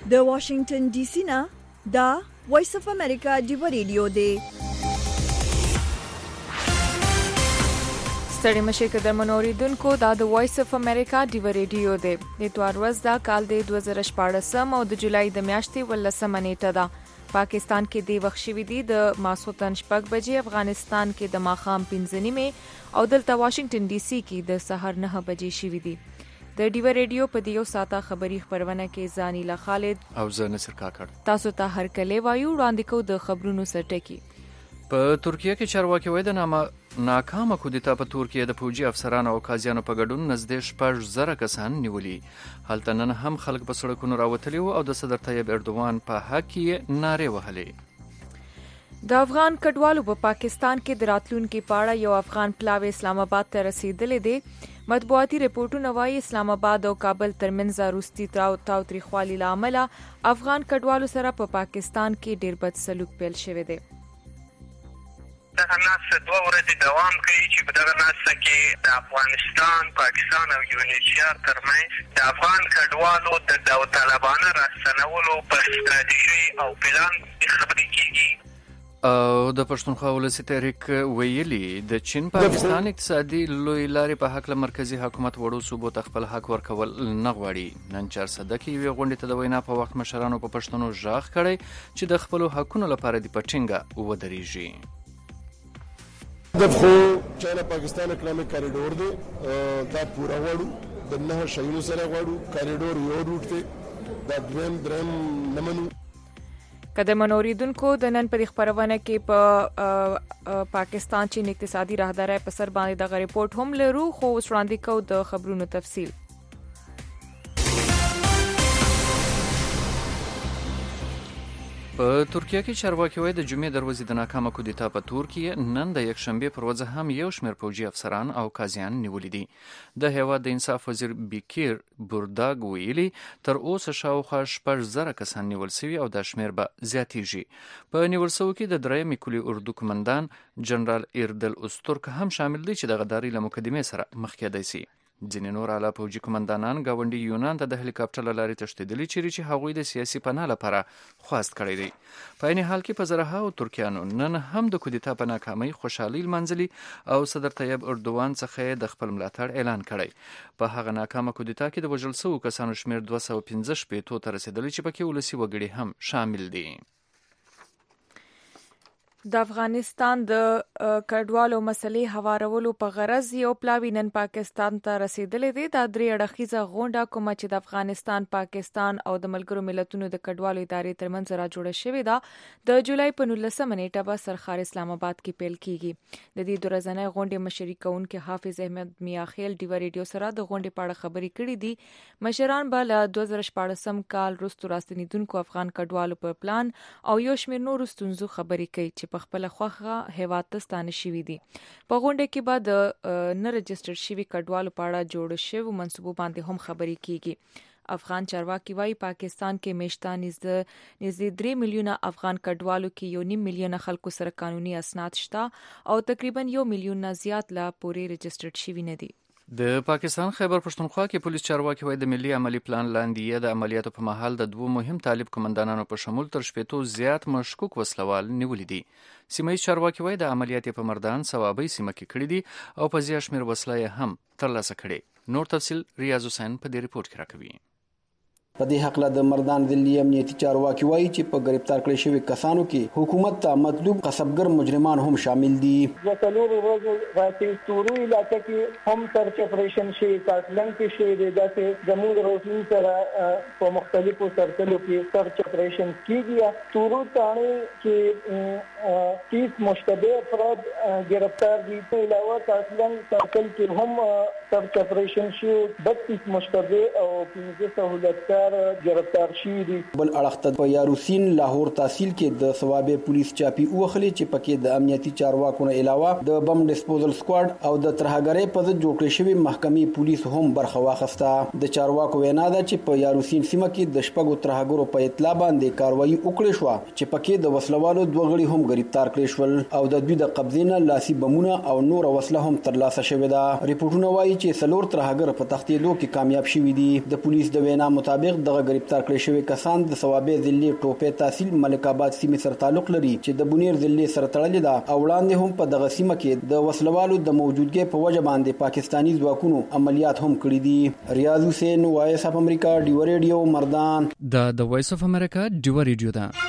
د واشنگټن ډي سي نه دا وایس اف امریکا ډیو ریډیو دی. ستړي مشه که در منوریدونکو دا د وایس اف امریکا ډیو ریډیو دی. د اتوار ورځ دا کال د 2014 او د جولای د میاشتې 18 نیټه ده. پاکستان کې دی وخت شوی دی د ماسخوتن 6 بجې، افغانستان کې د ماښام 5 نیمه او دلته واشنگټن ډي سي کې د سحر 9 بجې شوی دی. د ډیو ریډیو په دیو ساته خبری خبرونه کې زانیلا خالد او زه نصر کاکړ تاسو ته هر کله وایو وړاندې کو د خبرونو سرټکی. په ترکیه کې چارواکي وایي د ناکامه کودتا په ترکیه د فوجي افسرانو او قاضیانو په ګډون نږدې 6,000 کسان نیولي. هلته نن هم خلک په سړکونو راوتلي وو او د صدر طیب اردوغان په حق کې نارې وهلې. د افغان کډوالو په پاکستان کې د راتلونکو پاړه یو افغان پلاوی اسلام آباد ته رسیدلې دی. مطبوعاتي رپورټونه وايي اسلام آباد او کابل ترمنځ روستي تاوتریخوالي لامل افغان کډوالو سره په پاکستان کې ډیر بد سلوک پیل شوی دی. دغه ناس 2 ورځې دوام کوي چې په دغه ناس کې د افغانستان، پاکستان او یونیسیار ترمنځ د افغان کډوالو د داوطلبانه راستنولو په ستراتیژي او پلان خبرې کیږي. او د پښتونخوا ولسی تحریک ویلي د چین پاکستان اقتصادي لوی لارې په حق له مرکزی حکومت وړو صوبو ته خپل حق ورکول نه غواړي. نن 400 کې یو غونډه ته د وینا په وخت مشرانو په پښتنو ژغ کړي چې د خپل حقونو لپاره د پټینګه ودرېږي. د خو چین پاکستان اکونومیک کریډور دی دا پورا وړو د نه شایلو سره وړو کریډور یو روټ دی دا درم نمنو. کله منوریدونکو د نن په خبرونه کې په پاکستان چین اقتصادي راهداري په سر باندې د ریپورت هم لرو، خو وړاندې کو د خبرونو تفصیل. په ترکیه کې چارواکي وایي د جمعې دروازې د ناکامه کودتا په ترکیه نن د یکشنبه پر ورځ هم یو شمېر فوجي افسران او قاضیان نیولي دي. د هیواد د انصاف وزیر بیکیر بورداګ ویلي تر اوسه شاوخوا 6,000 کسان نیول شوي او د شمېر به زیاتیږي. په نیول شوو کې د درېمې کلي اردو قومندان جنرال ایردل اوستورک هم شامل دی چې د غداري له مقدمې سره مخ کېدای شي. ځینې نور اعلی پوځي قومندانان ګاونډي یونان ته د هلیکاپټر له لارې تښتېدلي چې هغوی د سیاسي پناه لپاره خواست کړی دی. په عین حال کې په زرهاو ترکیانو نن هم د کودتا په ناکامۍ خوشحالي لمانځلي او صدر طیب اردوغان څخه د خپل ملاتړ اعلان کړی. په هغه ناکامه کودتا کې د وژل شوو کسانو شمېر 215 ته رسېدلی چې پکې ولسي وګړي هم شامل دي. د افغانستان د کډوالو مسلې هوارولو په غرض یو پلاوی نن پاکستان ته رسیدلې دی. دا 3 اړخیزه غونډه کومه چې د افغانستان، پاکستان او د ملګرو ملتونو د کډوالو ادارې ترمنځ را جوړه شوې ده د جولای په 19 نیټه به سرخار اسلام آباد کې پیل کیږي. د دې ورځنۍ غونډې مشري کوونکي حافظ احمد میاخیل ډیو ریډیو سره د غونډې په اړه خبرې کړې دي. مشران به له 2014 کال وروسته راستنیدونکو افغان کډوالو په پلان او یو شمېر نورو ستونزو خبرې کوي چې په خپل خوخه هیواد ته ستانه شوي دي. په غونډه کې به د نه رجسټر شوي کډوالو په اړه جوړ شوو منصوبو باندې هم خبرې کیږي. افغان چارواکي وايي پاکستان کې میشتان نږدې 3 میلیونه افغان کډوالو کې 1.5 میلیونه خلکو سره قانوني اسناد شته او تقریبا 1 میلیون نه زیات لا پورې رجسټرډ شوي نه دي. د پاکستان خیبر پښتونخوا کې پولیس چارواکي وایي د ملي عملی پلان لاندې د عملیاتو په مهال د 2 مهم طالب قومندانانو په شمول تر 70 زیات مشکوک وسلوال نیولي دي. سیمایي چارواکي وایي د عملیات په مردان ثوابي سیمه کې کړي دي او په زیات شمېر وسله هم ترلاسه کړي. نور تفصیل ریاض حسین په دې ریپورت کې راکوي. په دې حق له د مردان ضلعي امنیتي چارواکي وایي چې په گرفتار کړي شوی کسانو کې حکومت ته مطلوب قصبګر مجرمان هم شامل دي. د څلور ورځو راځي تورو علاقې کې هم سرچ اپریشن شي، کاتلنګ کې شي د داسې زموږ روټین سره په مختلفو سرکلو کې سرچ اپریشن کیږي. تورو تانه کې 30 مشتبه افراد گرفتار دي. په علاوه کاتلنګ سرکل کې هم سرچ اپریشن شي، 32 مشتبه او 15 سہولتکار گرفتار شوي دي. بل اړخ ته په یاروسین لاهور تحصیل کې د ثوابه پولیس چاپی اوخلي چې پکې د امنیتي چارواکو نه علاوه د بم ډیسپوزل سکواډ او د ترهګرۍ په ضد جوړ شوی محکمې پولیس هم برخه واخیسته. د چارواکو وینا ده چې په یاروسین سیمه کې د شپږو ترهګرو په اطلاع باندې کاروایی وکړې شو چې پکې د وسلوالو 2 غړي هم گرفتار کړي شول او د دوی د قبضې نه لاسي بمونه او نور وسله هم ترلاسه شوې ده. ریپورتونه وایي چې 4 ترهګر په تختیدو کې کامیاب شوي دي. د پولیس د وینا مطابق دغه گرفتار کړي شوی کسان د ثوابې ضلع ټوپې تحصیل ملک آباد سیمې سره تعلق لري چې د بونیر ضلع سره تړلې ده او وړاندې هم په دغه سیمه کې د وسلوالو د موجودګۍ په وجه باندې پاکستانی ځواکونو عملیات هم کړي دي. ریاض حسین، وایس اف امریکا، ډیو ریډیو، مردان. د وایس اف امریکا ډیو ریډیو ده.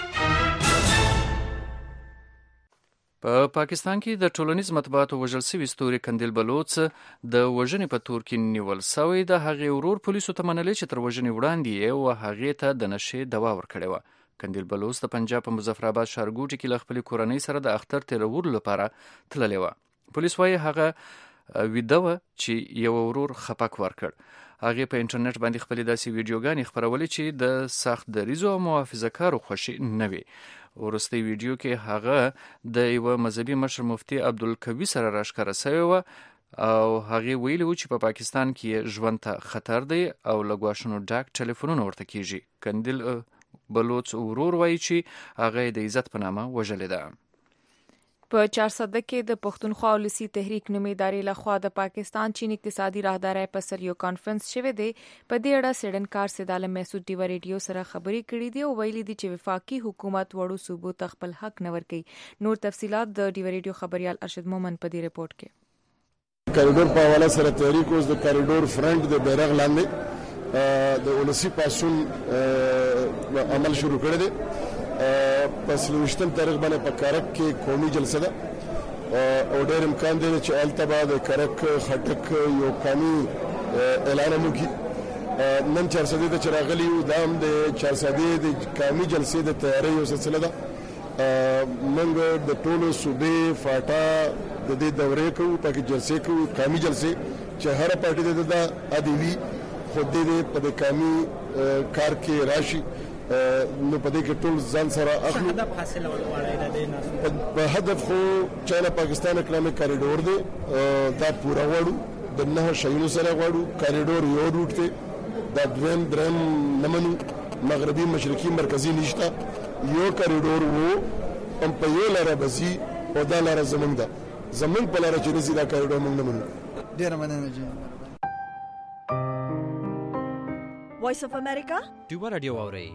په پاکستان کې د ټولنیز مطبوعاتو وژل شوی ستوري قندیل بلوچ د وژنې په تور کې نیول شوی. د هغې ورور پولیسو ته منلي چې تر وژنې وړاندې یې او هغې ته د نشې دوا ورکړې وه. قندیل بلوچ د پنجاب په مظفرآباد ښارګوټي کې له خپلې کورنۍ سره د اختر تیرولو لپاره تللې وه. پولیس وایي هغه ویده وه چې یو ورور خپک ورکړ. هغې په انټرنیټ باندې خپلې داسې ویډیوګانې خپرولې چې د سخت دریځو او محافظه‌کارو خوښې نه وي. ورستی ویډیو کې هغه د یو مذهبي مشر مفتي عبدالقوي سره راښکاره شوی و او هغه ویلي و چې په پاکستان کې ژوند ته خطر دی او له ګواښونو ډک ټلیفونونه ورته کیږي. قندیل بلوچ ورور وایي چې هغه د عزت په نامه وژلې ده. په 400 کې د پښتونخوا ولسی تحریک نومي ادارې لخوا د پاکستان چین اقتصادي راهدارۍ په سر یو کانفرنس شوی دی. په دې اړه سیډنکار سید عالم محسود ډیو ریډیو سره خبرې کړې دي او ویلي دي چې وفاقي حکومت وړو صوبو ته خپل حق نه ورکوي. نور تفصيلات د ډیو ریډیو خبريال ارشد مومن په دې ریپورت کې. کریډور په حواله سره تحریک اوس د کریډور فرنٹ د بیرغ لاندې د ولسی پاسون عمل شروع کړی دی. پس 23 تاریخ باندې په کارک کې قومي جلسه ده او ډېر امکان دی چې التبا د کارک خټک یو قومي اعلان وکړي. نن 400 د چراغلی او دام د 400 د قومي جلسې د تیاری یو سلسله ده. موږ د ټولو صوبې فاټا د دې دورې کوو پکې جلسې کوو قومي جلسې چې هر پارټي د ادوی خو دې په قومي کار کې راشي. نو په دې کې ټول ځان سره اخلو. هدف حاصل ولوړای دی په هدف خو چاینا پاکستان اکونامک کریډور دی دا پورا وړو د نه شایونو سره وړو کریډور یو روټ دی دا درم نمنو مغربي مشرقي مرکزي نشته یو کریډور وو هم په یو لاره بزي او دا لاره زمونږ ده زمونږ په لاره چې نزي دا کریډور موږ نه منو. ډیر مننه جی. وایس اف امریکا ډیو ریډیو اوري.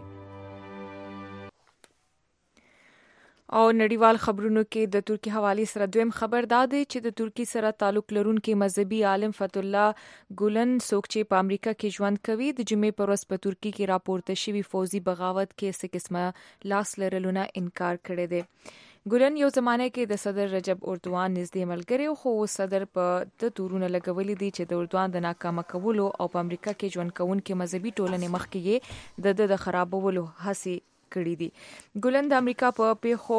او نړیوال خبرونو کې د ترکی حواله سره دویم خبر داده چې د ترکی سره تعلق لرونکي مذهبي عالم فتح الله ګولن څوک چې په امریکا کې ژوند کوي د جمعې پر ورځ په ترکی کې راپورته شوی فوزي بغاوت کې څه قسمه لاس لرلونه انکار کړی دی. ګولن یو زمانه کې د صدر رجب اردوان نږدې ملګری خو صدر په د تورونه لګولې دي چې د اردوان د ناکامه کولو او په امریکا کې ژوند کوونکي مذهبي ټولنې مخکې د خرابولو هڅې کړی دي. ګولن د امریکا په پیخو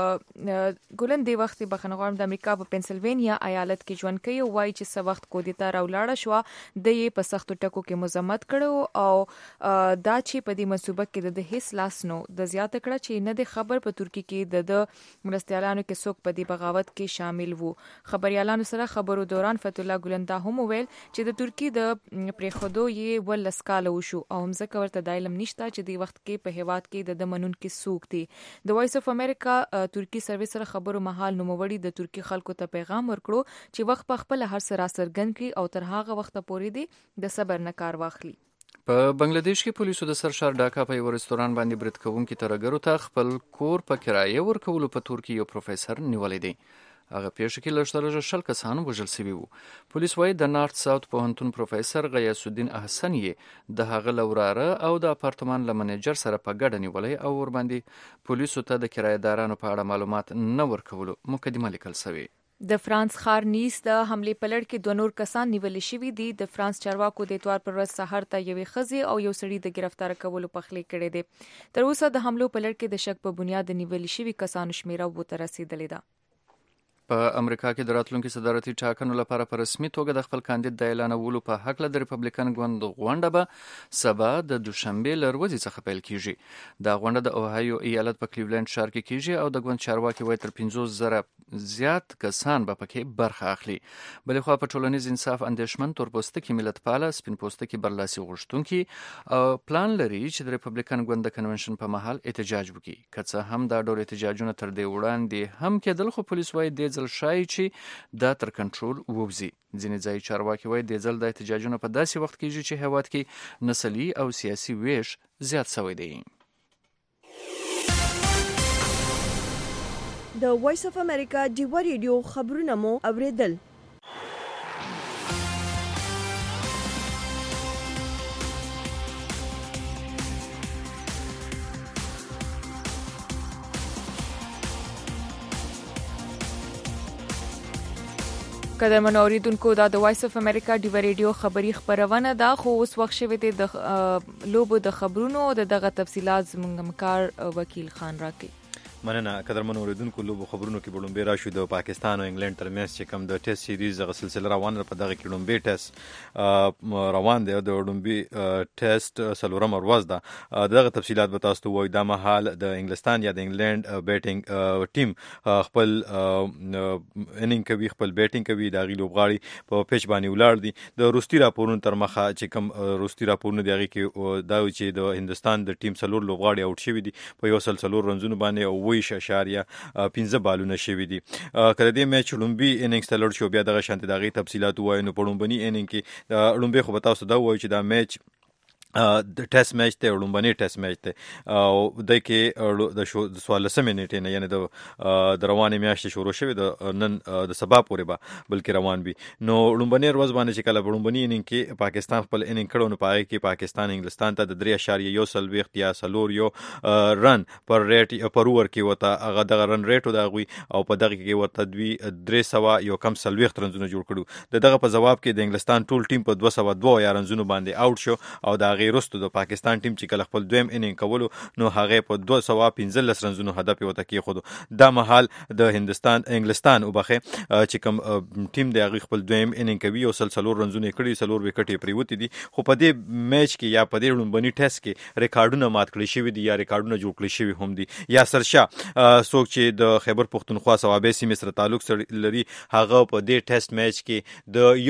ګولن د وخت بخنغوام د امریکا په پنسلوانیا ایالت کې ژوند کوي او وايي چې څه وخت کودتا راولاړه شو د یې په سختو ټکو کې مزمت کړو او دا چې په دې منصوبه کې د هیڅ لاس نو د زیاته کړه چې نه د خبر په ترکی کې د مرستيالانو کې څوک په دې بغاوت کې شامل وو. خبريالانو سره خبرو دوران فتح الله ګولن دا هم ویل چې د ترکی د پریخودو یې ولسکاله وشو او هم ځکه ورته د علم نشته چې د وخت کې په هیواد کې د منون کې سوق دي. د وایس اف امریکا ترکی سرویس سره خبرو مهال نوموړي د ترکی خلکو ته پیغام ورکړو چې وخت په خپل هر سره سرګن کړي او تر هغه وخت پورې دي د صبر نه کار واخلي. په بنگلاديش کې پولیسو د سرشار ډاکا په یو رستوران باندې برید کوونکي ترګرو ته خپل کور په کرایه ورکولو په تور کې یو پروفیسور نیولې دی. هغه پیښه کې لږ شل کسان وژل شوي وو. پولیس وايي د نارت ساوث پوهنتون پروفیسور غیاث الدین احسن یې د هغه لوراره او د اپارتمان له منیجر سره په ګډه نیولې او ور باندې پولیسو ته د کرایه‌دارانو په اړه معلومات نه ورکولو مقدمه لیکل شوې. د فرانس خار نیس د حمله پلړ کې دوه نور کسان نیول شوي دي. د فرانس چارواکو د اتوار پر ورځ سحر ته یوې ښځې او یو سړي د گرفتار کولو پخلی کړی دی. تر اوسه د حملو پلړ کې د شک په بنیاد نیول شوي کسانو شمیره وته رسیدلې ده. په امریکا کې د راتلونکي صدارتي ټاکنو لپاره په رسمي توګه د خپل کاندید د اعلانولو په حق له د ریپبلیکن ګوند غونډه به سبا د دوشنبه ل ورځې څخه پیل کیږي. دا غونډه د اوهایو ایالت په کلیولند ښار کې کیږي او د ګوند چارواکي وایي تر 50,000 زیات کسان به پکې برخه اخلي. بلې خوا په ټولنیز انصاف اندیشمن تورپوستکي ملتپاله سپین پوستکي برلاسي غوښتونکي او پلان لري چې د ریپبلیکن ګوند د کنونشن په محل احتجاج وکړي. که څه هم دا ډول احتجاجونه تر دې وړاندې هم کېدل خو پولیس وایي د ځل شایي چې دا تر کنټرول ووځي. ځینې ځایي چارواکي وایي د ځل د احتجاجونو په داسې وخت کېږي چې هېواد کې نسلي او سیاسي ویش زیات شوی دی. د وایس اف امریکا ډیوا ریډیو خبرونه مو اوریدل. قدرمن اوریدونکو دا د وایس اف امریکا ډیوا ریډیو خبری خبرونه ده، خو اوس وخت شوی دی د لوبو د خبرونو او دغه تفصيلات زموږ همکار وکیل خان راکړي. مننه. قدرمن اوریدونکو لوبو خبرونو کې بلومبي راشو د پاکستان او انګلند ترمنځ چې کوم د ټیسټ سیریز غو سلسله روانه په دغه کې لومبي ټیسټ روان دی. د لومبي ټیسټ سلورم ورځ ده. دغه تفصيلات به تاسو ته وایي. د مهال د انګلستان یا د انګلند بیټینګ ټیم خپل انینګ کوي، خپل بیټینګ کوي. د غي لوبغاړي په پیچ باندې ولاړ دي. د روستي راپورونو تر مخه چې کوم روستي راپورونه دی هغه کې دا چې د هندستان د ټیم سلور لوبغاړي اوټ شوی دي په یو سلسلور رنزونو باندې او 20.15 بالونه شوي دي. کله دې میچ لومبي اننګز ته لړ شو، بیا دغه شانتي دغه تفصيلات وایو. نو په لومبني اننګ کې لومبي خو به تاسو دا وایي چې دا میچ د ټیسټ میچ ته لومبني ټیسټ میچ ته او د کې د 14 منټې نه یعنی د روانې میاشتې شروع شوی د نن د سبا پورې به بلکې روان وي. نو لومبني ورځ باندې چې کله لومبني اننګ کې پاکستان خپل اننګ کړو نو پای کې پاکستان انګلستان ته د 3.1 یا سلور یو رن پر ریټ پر اور کې وته هغه د رن ریټ د غوي او په دغه کې ورته دوی 300 یو کم سلويخت رنزونه جوړ کړو. دغه په جواب کې د انګلستان ټول ټیم په 202 یا رنزونه باندې اوټ شو او د غیر رستو د پاکستان ټیم چې کله خپل دویم اننګ کولو نو هغه په 215 رنزونو هدف وته کې خود. د مهال د هندستان انګلستان وبخه چې کوم ټیم د هغه خپل دویم اننګ کوي او سلسلور رنزونه کړي، سلور وکټې پریوتی دي. خو په دې میچ کې یا په دې لومبني ټیسټ کې ریکارډونه مات کړی شوی دي یا ریکارډونه جوړ کړی شوی هم دي. یاسر شاه څوک چې د خیبر پختونخوا صوابه سیمې سره تعلق لري هغه په دې ټیسټ میچ کې د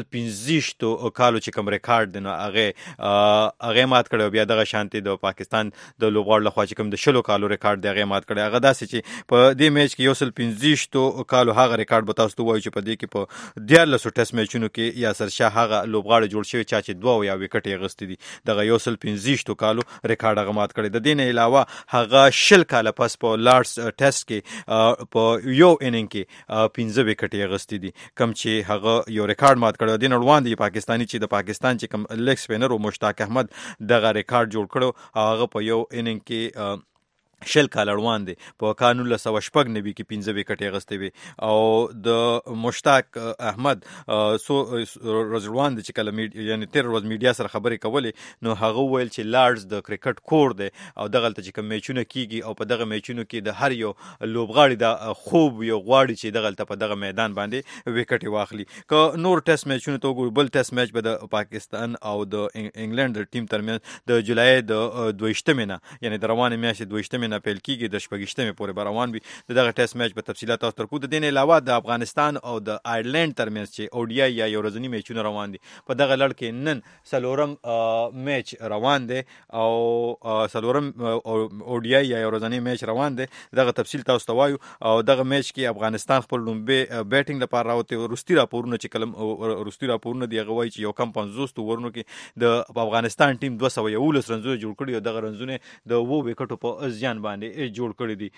115 کالو چې کوم ریکارډ دی نو هغه مات کړو. بیا دغه شانتي د پاکستان د لوبغاړو لخوا چې کوم د 16 کالو ریکارډ دی هغه مات کړی. هغه داسې چې په دې میچ کې 115 کالو هغه ریکارډ به تاسو ته وایي چې په دې کې په 14 ټیسټ میچونو کې یاسر شاه هغه لوبغاړي جوړ شوی چې 2 یا وکټ یې غستې دي. دغه 115 کالو ریکارډ هغه مات کړی. د دې نه علاوه هغه 10 کال پس په لارډز ټیسټ کې په یو اننګ کې 15 وکټ یې غستې دي کم چې هغه یو ریکارډ مات کړی. د نړوان دی پاکستاني چې د پاکستان چې کوم لیګ سپینر او مشتاق احمد دغه ریکارډ جوړ کړو هغه په یو اننګ کې شل کال روان دي. په 1990 کې 15 وکټې غستې وي او د مشتاق احمد سو روان دي چې کله یعنی 13 ورځ میډیا سره خبرې کولې نو هغه ویل چې لارډز د کرکټ کور دی او دغه ته چې کوم میچونه کیږي او په دغه میچونو کې د هر یو لوبغاړي د خوب یو غواړي چې دغه په دغه میدان باندې وکټې واخلي. که نور ټیسټ میچونه تو ګور بل ټیسټ میچ به د پاکستان او د انګلند ټیم ترمنځ د جولای د 22 نه یعنی د روانې میاشتې 22 نه پیل کیږي د 18 پورې روان وي. دغه ټیسټ میچ په تفصيلات تاسو تر کو. د دین علاوه د افغانستان او د آیرلند ترمنځ چې او ډی آی یا یو ورځنی میچونه روان دي په دغه لړ کې نن سلورم میچ روان دي او سلورم او ډی آی یا یو ورځنی میچ روان دي. دغه تفصیل تاسو ته وایو او دغه میچ کې افغانستان خپل لومبي بیټینګ لپاره راوته. روستي راپورونه چې کلم روستي راپورونه دی غوي چې یو کم 50 ورونو کې د افغانستان ټیم 211 رنزونه جوړ کړي او دغه رنزونه د وو وکټو په ځان باندې جوړ کړی دي.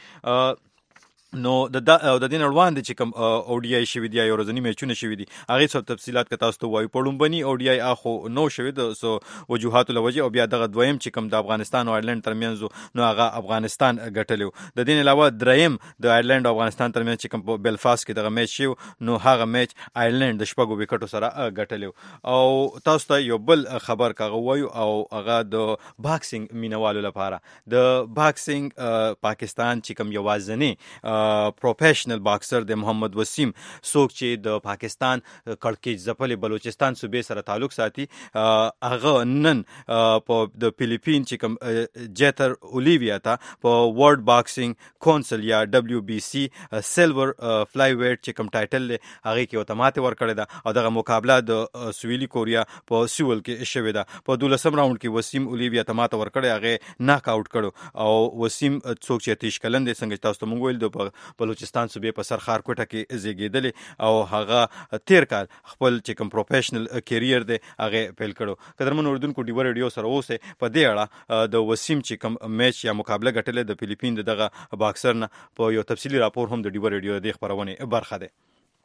نو د دین روان دي چې کوم او ډی آی شوی دی یا ورځنی میچونه شوی دي هغه څه تفصيلات که تاسو ته وایو. په لومبني او ډی آی اخو نو شوی د سو وجوهات لوجه او بیا دغه دویم چې کوم د افغانستان او آیرلند ترمنځ نو هغه افغانستان غټلو. د دین علاوه دریم د آیرلند او افغانستان ترمنځ چې کوم په بلفاست کې دغه میچ شو نو هغه میچ آیرلند د شپږو وکټو سره غټلو. او تاسو ته یو بل خبر کاغه وایو او هغه د باکسینګ مینوالو لپاره د باکسینګ پاکستان چې کوم یوازنی پروفیشنل باکسر د محمد وسیم څوک چې د پاکستان کړکېچ ځپلې بلوچستان صوبې سره تعلق ساتي هغه نن په د فلیپین چې کوم جیتر اولیویا ته په ورلد باکسینګ کونسل یا دبليو بي سي سیلور فلای ویټ چې کوم ټایټل له هغه کې اتماته ور کړی دا او دغه مقابله د سویلي کوریا په سیول کې شوې ده. په 12 راوند کې وسیم اولیویا اتماته ور کړی هغه ناک آوټ کړو او وسیم څوک چې 30 کلن دی څنګه تاسو ته مونږ ویل د د بلوچستان صوبې په سرخار کوټه کې زیږیدلې او هغه تیر کال خپل چې کوم پروفیشنل کیریر دی هغه پیل کړو. قدرمن اوریدونکو ډیو ریډیو سره اوسه په دې اړه د وسیم چې کوم میچ یا مقابله ګټلې د فلیپین دغه باکسر نه په یو تفصیلی راپور هم د ډیو ریډیو د خبرونه برخه ده.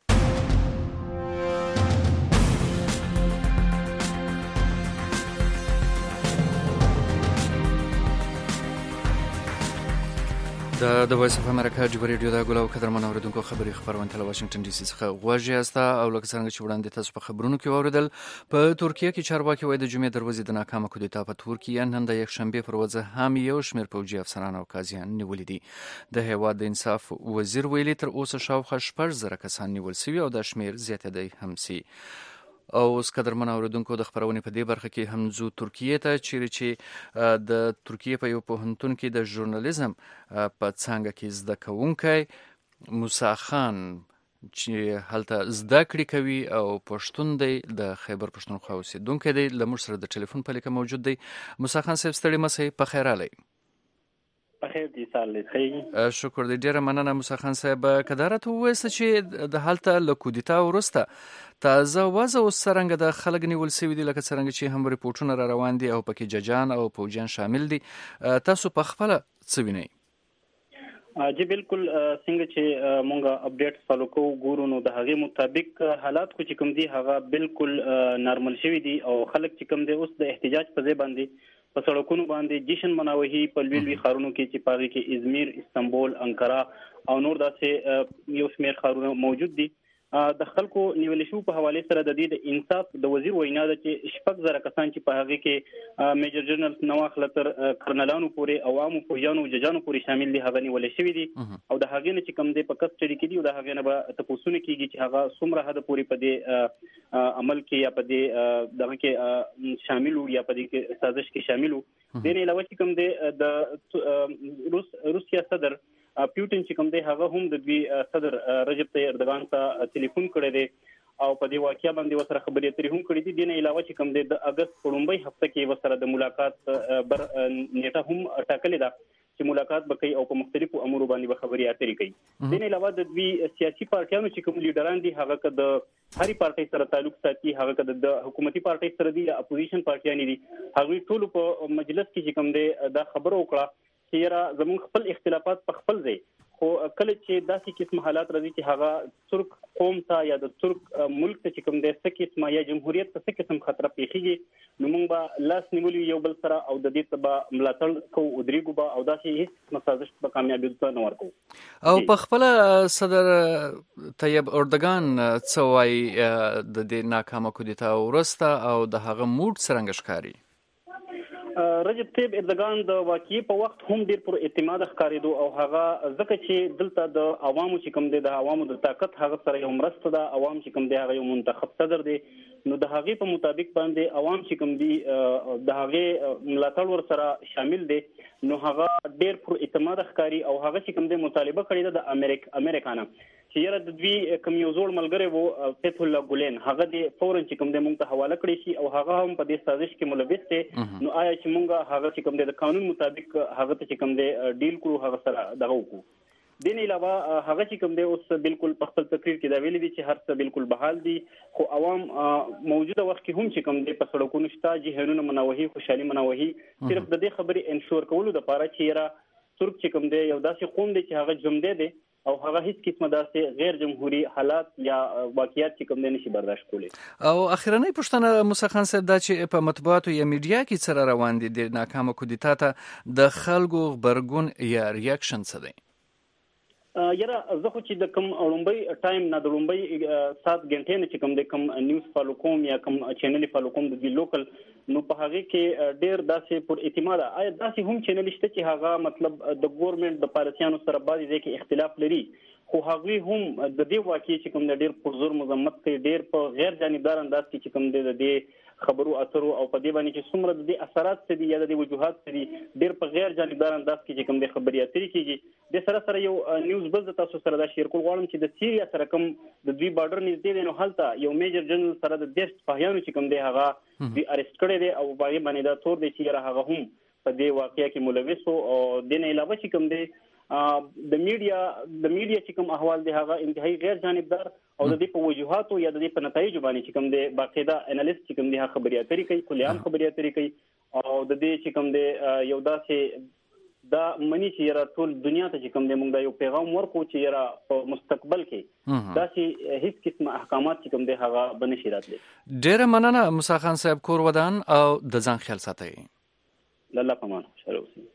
د وایس اف امریکا ډیو ریډیو د ګلو قدرمن اوریدونکو خبري خبرونه له واشنگټن ډي سي څخه غواړي استا او لکه څنګه چې وړاندې تاسو په خبرونو کې اوریدل په ترکیه کې چارواکي وایي د جمعې دروازې د ناکامه کودتا په ترکیه نن د یک شنبه پر ورځ هم یو شمېر پوځي افسران او قاضیان نیولې دي. د هیواد د انصاف وزیر ویلي تر اوسه شاوخوا 1000 کسان نیول شوي او د شمېر زیاتېدی هم سي. او اوس قدرمن اوریدونکو د خبرونې په دې برخه کې هم زو ترکیه ته چې د ترکیه په یو پوهنتون کې د ژورنالیزم په څانګه کې زده کوونکی موسی خان چې هلته زده کړې کوي او پښتون دی د خیبر پښتونخوا اوسیدونکی دی له موږ سره د ټلیفون په لیکه موجود دی. موسی خان صاحب ستړي مسئ په خیر علي. بخیر دي سالې شکر دې ډیره مننه موسی خان صاحب. کدارت وویسته چې د هلته له کودتا وروسته تازه وضع اوس څرنګه د خلک نیول سوي دي لکه څرنګه چې هم ریپورټونه را روان دي او پکې ججان او پوجان شامل دي. تاسو په خپل څه وینئ؟ جی بالکل څنګه چې مونږه اپډیټ فالو کوو ګورو نو د هغې مطابق حالات خو چې کوم دي هغه بالکل نارمل شوي دي او خلک چې کوم دي اوس د احتجاج په ځای باندې په سړکونو باندې جشن مناوهي په لوی ښارونو کې چې پاغي کې ازمیر، استنبول، انقره او نور داسې یو شمېر ښارونه موجود دي. د خلکو نیول شو په حواله سره د دې د انصاف د وزیر وینا ده چې 6000 کسان چې په هغه کې میجر جنرال نواخله تر کرنلانو پورې عوامو پوجانو ججانو پورې شامل دي هغه نیول شوی دي او د هغه نه چې کوم دی په کسټډي کې دي او د هغه نه به تاسو نه کیږي چې هغه څومره حد پورې په دې عمل کې یا په دې دغه کې شامل وي یا په دې کې سازش کې شامل وي. د نه علاوه چې کوم دی د روسیا صدر پیوټین چې کوم دی هغه هم د دوی صدر رجب طیب اردوغان ته ټلیفون کړی دی او په دې واقعیا باندې وسره خبرې اترې هم کړې دي. د نه علاوه چې کوم دی د اگست په لومړۍ هفته کې وسره د ملاقات بر نیټه هم ټاکلې ده چې ملاقات وکړي او په مختلفو امورو باندې خبرې اترې کوي. د نه علاوه د دوی سیاسي پارټیانو چې کوم لیډران دي هغه که د هرې پارټۍ سره تعلق ساتي هغه که د حکومتي پارټۍ سره دي یا اپوزیشن پارټیان دي هغوی ټول په مجلس کې چې کوم دی دا خبره وکړه چې یاره زموږ خپل اختلافات په خپل ځای خو کله چې داسې قسم حالات راځي چې هغه ترک قوم ته یا د ترک ملک ته چې کوم دی څه قسمه یا جمهوریت ته څه قسم خطر پیښیږي نو موږ به لاس نیولي یو بل سره او د دې ته به ملاتړ کوو ودرېږو به او داسې هېڅ سازش به کامیابېدو ته نه ورکوو. او په خپله صدر طیب اردوغان څه وایي د دې ناکامه کودتا وروسته او د هغه موډ څرنګه ښکاري؟ رجب طیب اردوغان د واقعي په وخت هم ډیر پر اعتماد ښکارېدو او هغه ځکه چې دلته د عوامو چې کوم دی د عوامو د طاقت هغه سره یو مرسته ده عوام چې کوم دی هغه یو منتخب صدر دی نو د هغې په مطابق باندې عوام چې کوم دی د هغې ملاتړ ور سره شامل دی نو هغه ډیر پر اعتماد ښکاري او هغه چې کوم دی مطالبه کړې ده د امریکا نه چې یاره د دوی کوم یو زوړ ملګری و فتح الله ګولین هغه د فورا چې کوم دی موږ ته حواله کړی شي او هغه هم په دې سازش کې ملوث دی نو آیا چې موږ هغه چې کوم دی د قانون مطابق هغه ته چې کوم دی ډیل کړو هغه سره دغه وکړو. د نه علاوه هغه چې کوم دی اوس بالکل په خپل تقریر کې دا ویلي دي چې هر څه بالکل بحال دي خو عوام موجوده وخت کې هم چې کوم دی په سړکونو شته جهانونه مناوهي خوشحالي مناوهي صرف د دې خبرې انشور کولو لپاره چې یاره ترک چې کوم دی یو داسې قوم دی چې هغه جمده دی او هغه هیڅ قسمه داسې غیر جمهوری حالات یا واقعیت چې کوم دی نشي برداشت کولی. او اخیرنۍ پوښتنه موسی خان صاحب دا چې په مطبوعاتو یا میډیا کې څه روان دي د ناکامه کودتا ته د خلکو غبرګون یا ریاکشن څه دی؟ یاره زه خو چې د کوم لومبۍ ټایم نه د لومبۍ 7 غنټې نه چې کوم د کوم نیوز فالو کوم یا کوم چینل فالو کوم د لوکل نو په هغه کې ډیر داسې پر اعتماد آیا داسې هم چینل شته چې هغه مطلب د ګورنمنت د پالیسیانو سره بعضی ځای کې اختلاف لري خو هغوی هم د دې واقعي چې کوم د ډیر پر زور مذمت کوي ډیر په غیر جانبدار انداز کې چې کوم د دې خبرو اترو او په دې باندې چې څومره د دې اثرات څه دي یا د دې وجوهات څه دي ډیر په غیر جانبدار انداز کې چې کوم د خبرې اترې کېږي د سره یو نیوز بل د تاسو سره دا شیر کول غواړم چې د سیریا سره کوم د دوی بارډر نږدې دی نو هلته یو میجر جنرال سره د 10 سپاهیانو چې کوم دی هغه دوی اریسټ کړی دی او باغې باندې دا تور دی چې هغه هم په دې واقعیا کې ملوث او د نه علاوه چې کوم دی د میډیا چې کوم احوال دی هغه انتهایی غیر جانبدار او د دې په وجوهاتو یا د دې په نتایجو باندې چې کوم دی باقاعده انالیست چې کوم دی هغه خبري اترې کوي کلیان خبري اترې کوي او د دې چې کوم دی یو داسې دا منی چې یاره ټول دنیا ته چې کوم دی موږ دا یو پیغام ورکو چې یاره په مستقبل کې داسې هیڅ قسمه احکامات چې کوم دی هغه بنشي راتلی. ډېره مننه موسی خان صاحب، کور ودان او د ځان خیال ساتئ. الله په امان خوشاله اوسئ.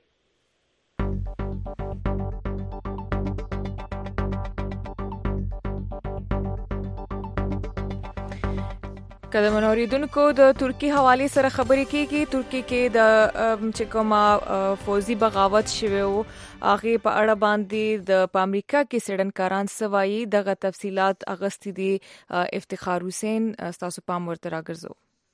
که د منوریدونکو د ترکی حواله سره خبرې کیږي، ترکی کې د چې کومه فوزي بغاوت شوه او هغه په اړه باندې د امریکا کې سړنکاران سوایي دغه تفصيلات اغستی دي. افتخار حسین تاسو پام ورته راګرځو.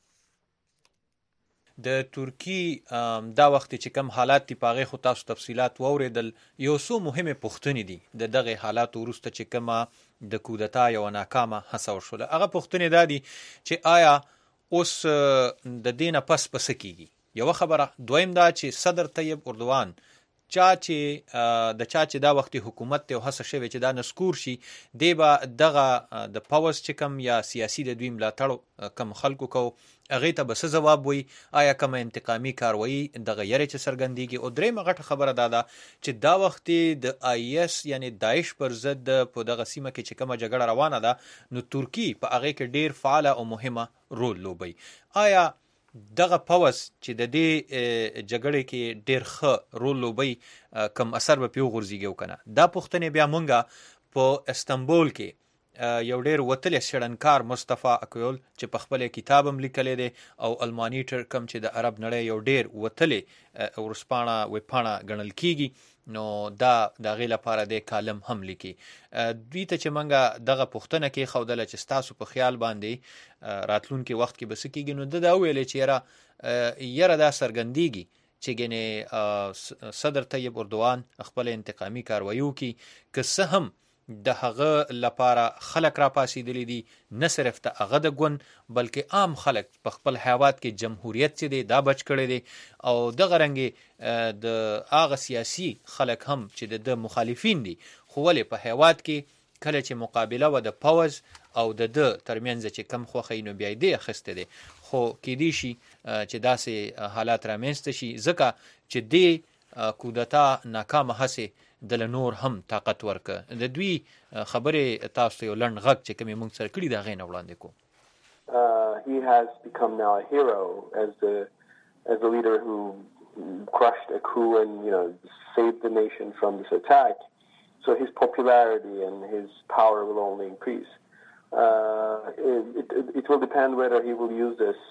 د ترکی دا وخت چې کم حالات دی پاغه خو تاسو تفصيلات ووریدل. یو څو مهمه پوښتنې دي د دغه حالات ورسته چې کما د کودتا یو ناکامه هڅه وشوله. هغه پوښتنې دادي چې آیا اوس د دینه پس کیږي؟ یو خبره. دویم دا چې صدر طیب اردوغان چې دا وختي حکومت ته هڅه شوه چې دا نسکور شي دی به دغه د پاوس چې کم یا سیاسي د دوی ملاتړ کم خلکو کو هغه ته بس جواب وي. آیا کوم انتقامي کاروایی دغه یری چې سرګندېږي؟ او درېمه غټه خبره دا چې دا وختي د IS یعنی داعش پر ضد په دغه سیمه کې چې کومه جګړه روانه ده نو ترکی په هغه کې ډیر فعال او مهمه رول لوبي. آیا دغه پاوس چې د دې جګړې کې ډیر ښه رول لوبي کم اثر به پیو غورځيږي کنه؟ دا پوښتنه بیا مونږه په استنبول کې یو ډیر وتل شړنکار مصطفی اکویل چې په خپل کتاب هم لیکلی دی او المانیټر کم چې د عرب نړۍ یو ډیر وتل ورسپانه وپانه غنل کیږي نو دا د غیله لپاره د کالم هم لیکي. دوی ته چې منګه دغه پښتنه کې خودله چې تاسو په خیال باندې راتلون کې وخت کې بس کېږي نو دا ویل چې یره دا سرګندېږي چې ګنې صدر طیب اردوغان خپل انتقامي کاروایو کې که څه هم د هغه لپاره خلک را پاسېدلی دي، نه صرف ته هغه د ګوند بلکې عام خلک په خپل حیوات کې جمهوریت چې دی دا بچ کړی دی او دغه رنګې د هغه سیاسي خلک هم چې د مخالفین دي خو ولې په حیوات کې کله چې مقابله و د پاوز او د ترمنځ چې کم خوخې نو بیا دې اخسته دي خو کې دي شي چې داسې حالات رامنځته شي ځکه چې دې کودتا ناکامه هڅه د نور هم طاقت ورکه. د دوی خبره تاسو یو لړن غږ چې کومې مونږ سره کړی دا غې نه وړاندې کو. He has become now a hero as the leader who crushed a coup and saved the nation from this attack. So his popularity and his power will only increase. It will depend whether he will use this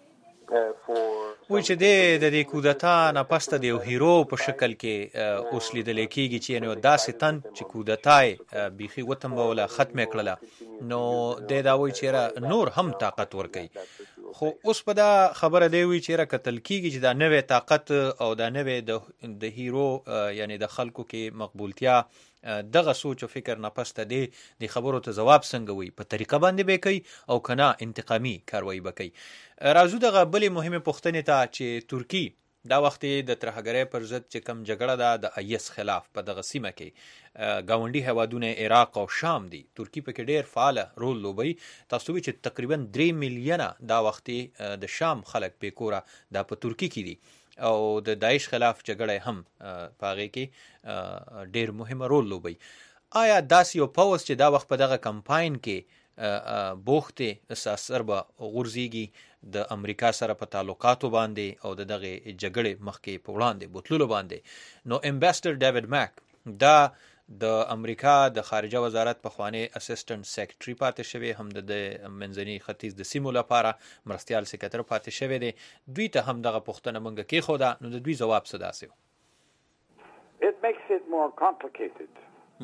وی چې د دې کودتا نه پسته د یو هیرو په شکل کې اوس لیدل کېږي چې نو داسې تن چې کودتای بیخي وتمبوله ختمه کړله نو دا وی چې نور هم طاقت ورکړي. خو اوس په دا خبره دی وی چې قتل کېږي چې دا نوې طاقت او دا نوې د هیرو یعنی د خلکو کې مقبولتیا دغه سوچ او فکر نه پسته دی د خبرو ته جواب څنګه وي په طریقه باندې به کوي او کنا انتقامي کاروایی وکړي. راځو دغه بلې مهمه پوښتنه ته چې ترکی دا وخت د ترهګرۍ پر ضد چې کم جګړه ده د IS خلاف په دغه سیمه کې گاونډي هوادونه عراق او شام دي ترکی په کې ډیر فعال رول لوبي. تاسو وی چې تقریبا 3 میلیونه دا وخت د شام خلک په کورا دا په ترکی کې دي او د داعش خلاف جګړه هم پاغه کې ډیر مهمه رول لوبي. آیا داس یو پاوس چې دا وخت په دغه کمپاین کې بوخته اساسر به غورځيږي د امریکا سره په تعلقاتو باندې او دغه جګړې مخکې په وړاندې بوتلو باندې نو امباسډر ډیوډ ماک دا د امریکا د خارجه وزارت په خوانی اسسټنټ سیکریټری پاتې شوی هم د منځني ختیځ د سیمو لپاره مرستيال سکرټر پاتې شوی دی. دوی ته هم دغه پوښتنه مونږ کې خو دا نو د دوی جواب څه داسې و. It makes it more complicated.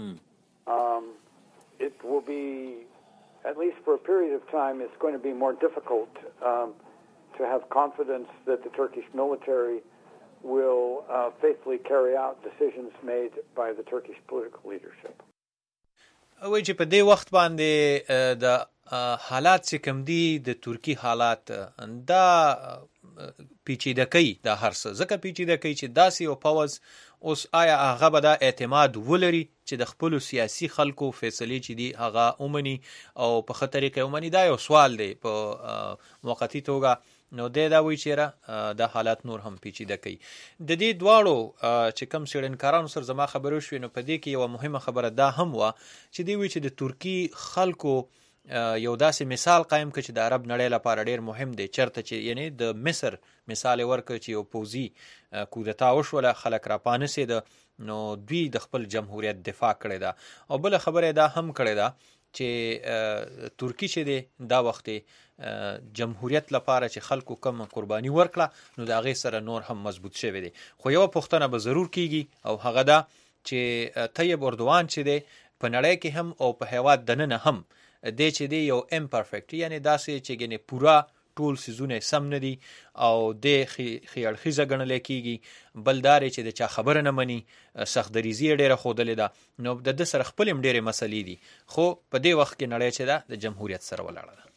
It will be, at least for a period of time, it's going to be more difficult to have confidence that the Turkish military will faithfully carry out decisions made by the Turkish political leadership. وای چې په دې وخت باندې د حالات چې کم دي د ترکی حالات دا پیچیده کوي دا هر څه ځکه پیچیده کوي چې داسې یو پوځ اوس آیا هغه به دا اعتماد ولري چې د خپلو سیاسي خلکو فیصلې چې دي هغه ومني او په ښه طریقه ومني. دا یو سوال دی په موقتي توګه. نو دا وایي چېرې دا حالات نور هم پیچیده کوي. د دې دواړو چې کوم څېړنکارانو سره زما خبرې وشوې نو په دې کې یوه مهمه خبره دا هم وه چې دوی وایي چې د ترکي خلکو یو داسې مثال قایم کړ چې د عرب نړۍ لپاره ډېر مهم دی. چېرته چې یعنی د مصر مثال یې ورکړ چې یو پوځي کودتا وشوله، خلک راپانسېده، نو دوی د خپل جمهوریت دفاع کړې ده. او بله خبره دا هم کړې ده چې ترکی چې دی دا وخت جمهوریت لپاره چې خلکو کم قرباني ورکړه نو د هغې سره نور هم مضبوط شوی دی. خو یوه پوښتنه به ضرور کیږي او هغه ده چې طیب اردوان چې دی په نړۍ کې هم او په هیواد دننه هم دی چې دی یو امپرفیکټ، یعنی داسې چې ګنې پوره ټول سیزونه سم نه دي او د ښې اړخیزه ګڼلی کېږي. بل دا چې د چا خبره نه مني، سختدریزي یې ډېره ښودلې ده. نو د ده سره خپلې هم ډېرې مسلې دي، خو په دې وخت کې نړۍ چې ده د جمهوریت سره ولاړه ده.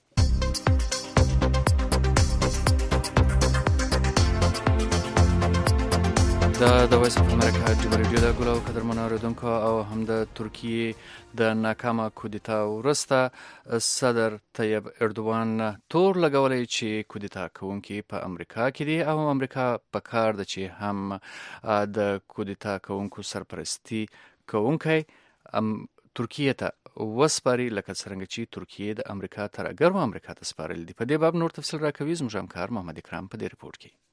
د وایس اف امریکا ډیو ریډیو د ګلو قدرمنو اوریدونکو او هم د ترکیې د ناکامه کودتا وروسته صدر طیب اردوان تور لګولی چې کودتا کوونکي په امریکا کې دي او امریکا په کار ده چې هم د کودتا کوونکو سرپرستی کوونکی ترکیې ته وسپاري لکه څرنګه چې ترکیې د امریکا ترهګرو امریکا ته سپارل دي. په دې باب نور تفصیل راکوي زموږ همکار محمد اکرام په دې ریپورت کې.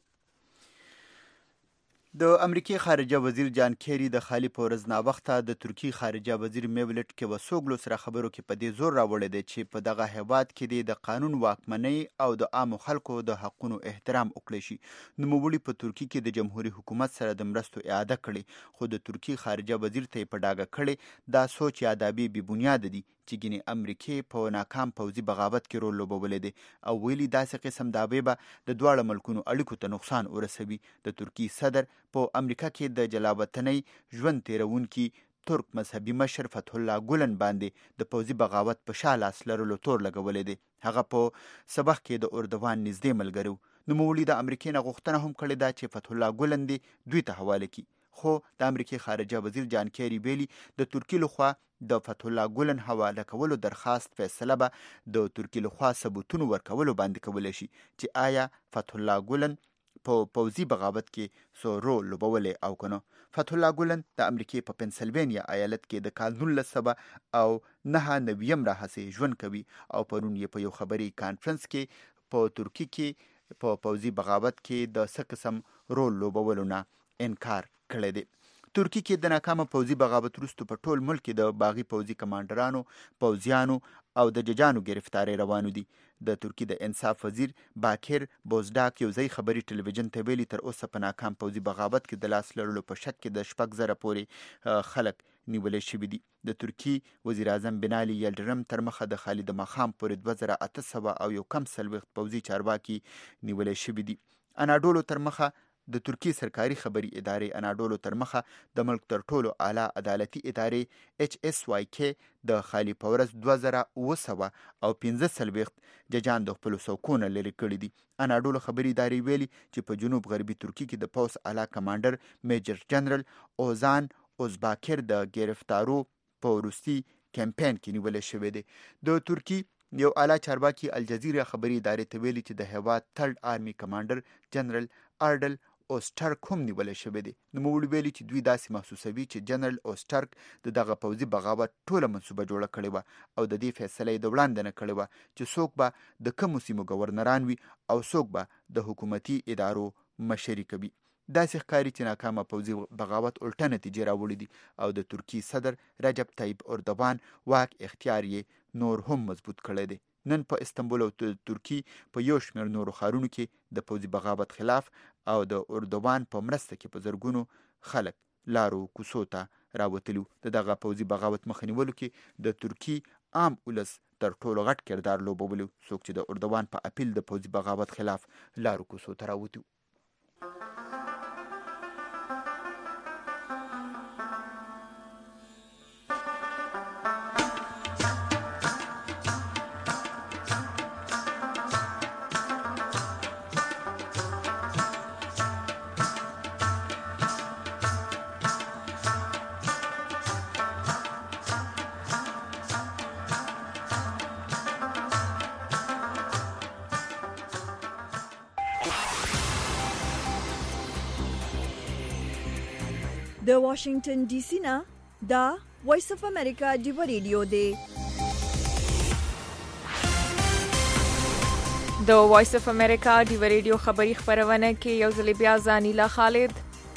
د امریکای خارجه وزیر جان کیری د خالی پورز ناوخته د ترکی خارجه وزیر میولټ کیوسوګلو سره خبرو کې په دې زور راوړی دی چې په دغه هیواد کې د قانون واکمنۍ او د عامو خلکو د حقونو احترام وکړي شي. نوموړي په ترکی کې د جمهوریت حکومت سره د مرستو اعاده کړي، خو د ترکی خارجه وزیر ته په ډاګه کړي دا سوچ یا دابي بې بنیاده دي چې ګینې امریکای په ناکام پوځي بغاوت کې رول لوبولی دی او ویلي داسې قسم دعوې به د دواړو ملکونو اړیکو ته نقصان ورسوي. د ترکی صدر په امریکا کې د جلاوطنۍ ژوند تیرونکي ترک مذهبي مشر فتح الله ګلن باندې د پوځي بغاوت په شا لاس لرلو تور لګولی دی. هغه په سبخ کې د اردوان نږدې ملګری و. نوموړي د امریکای نه غوښتنه هم کړې ده چې فتح الله ګلن دی دوی ته حواله کړي، خو د امریکای خارجه وزیر جان کیری ویلي د ترکی لخوا د فتح الله ګلن حواله کولو درخواست فیصله به د ترکی لخوا ثبوتونو ورکولو باندې کولی شي چې آیا فتح الله ګلن په پوځي بغاوت کې څه رول لوبولی او که نه. فتح الله ګلن د امریکای په پنسلوینیا ایالت کې د کال 1999 راهیسې ژوند کوي او پرون یې په یو خبري کانفرنس کې په ترکی کې په پوځي بغاوت کې د څه قسم رول لوبولو نه انکار کړی دی. ترکی کې د ناکامه پوځي بغاوت وروسته په ټول ملک کې د باغي پوځي کمانډرانو، پوځیانو او د ججانو گرفتاری روانو دي. د ترکی د انصاف وزیر باکر بوزداک یو ځای خبري ټلویزیون ته ویلي تر اوسه په ناکام پوځي بغاوت کې د لاس لرلو په شک کې د 6,000 پورې خلک نیولې شوي دي. د ترکی وزیر اعظم بنالي یلډرم تر مخه د خالد مخام پورې 2800 او یو کم سلويخت پوځي چارواکي نیولې شوي دي. اناډولو تر مخه د ترکی سرکاري خبري ادارې اناډولو تر مخه د ملک تر ټولو اعلی عدالتي ادارې HSYK د خالی پورز 2700 او 15 ججان د خپل څوکونه لري کړي دي. اناډولو خبري ادارې ویلي چې په جنوب غربي ترکی کې د پوس اعلی کمانډر میجر جنرال اوزان اوزباکر د گرفتارو په وروستي کمپاین کې نیول شوی دی. د ترکی یو اعلی چارواکي الجزیره خبري ادارې ته ویلي چې د هیواد 3rd آرمي کمانډر جنرال آرډل اوسټرک هم نیول شوی دی. نوموړي ویلي چې دوی داسې محسوسوي چې جنرال اوسټرک د دغه پوځي بغاوت ټوله منصوبه جوړه کړې وه او د دې فیصله یې د وړاندې نه کړې وه چې څوک به د کومو سیمو ګورنران وي او څوک به د حکومتي ادارو مشري کوي. داسې ښکاري چې ناکامه پوځي بغاوت الټه نتیجې راوړي دي او د ترکی صدر رجب طیب اردوان واک اختیار یې نور هم مضبوط کړی دی. نن په استنبول او ترکی په یو شمېر نورو ښارونو کې د پوځي بغاوت خلاف او د اردوان په مرسته کې په زرګونو خلک لارو کوڅو ته راوتلي. د دغه پوځي بغاوت مخه نیولو کې د ترکی عام ولس تر ټولو غټ کردار لوبولی، څوک چې د اردوان په اپیل د پوځي بغاوت خلاف لارو کوڅو ته راوتي. د واشنگټن ډي سي نه دا وایس اف امریکا ډیو ریډیو دی. د وایس اف امریکا ډیو ریډیو خبری خبرونه کې یو ځل بیا زانیلا خالد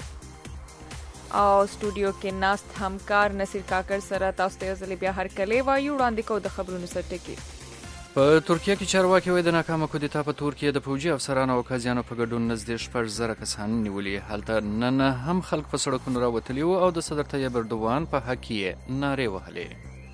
او سټوډیو کې ناست همکار نصیر کاکر سره تاسو ته یو ځل بیا هر کله وایو وړاندې کوو د خبرونو سرټکی. په ترکیه کې چارواکي وایي د ناکامه کودتا په ترکیه د پوځي افسرانو او قاضیانو په ګډون نږدې 6,000 کسان نیولي. هلته نن هم خلک په سړکونو راوتلي وو او د صدر طیب اردوغان په حق یې نارې وهلې.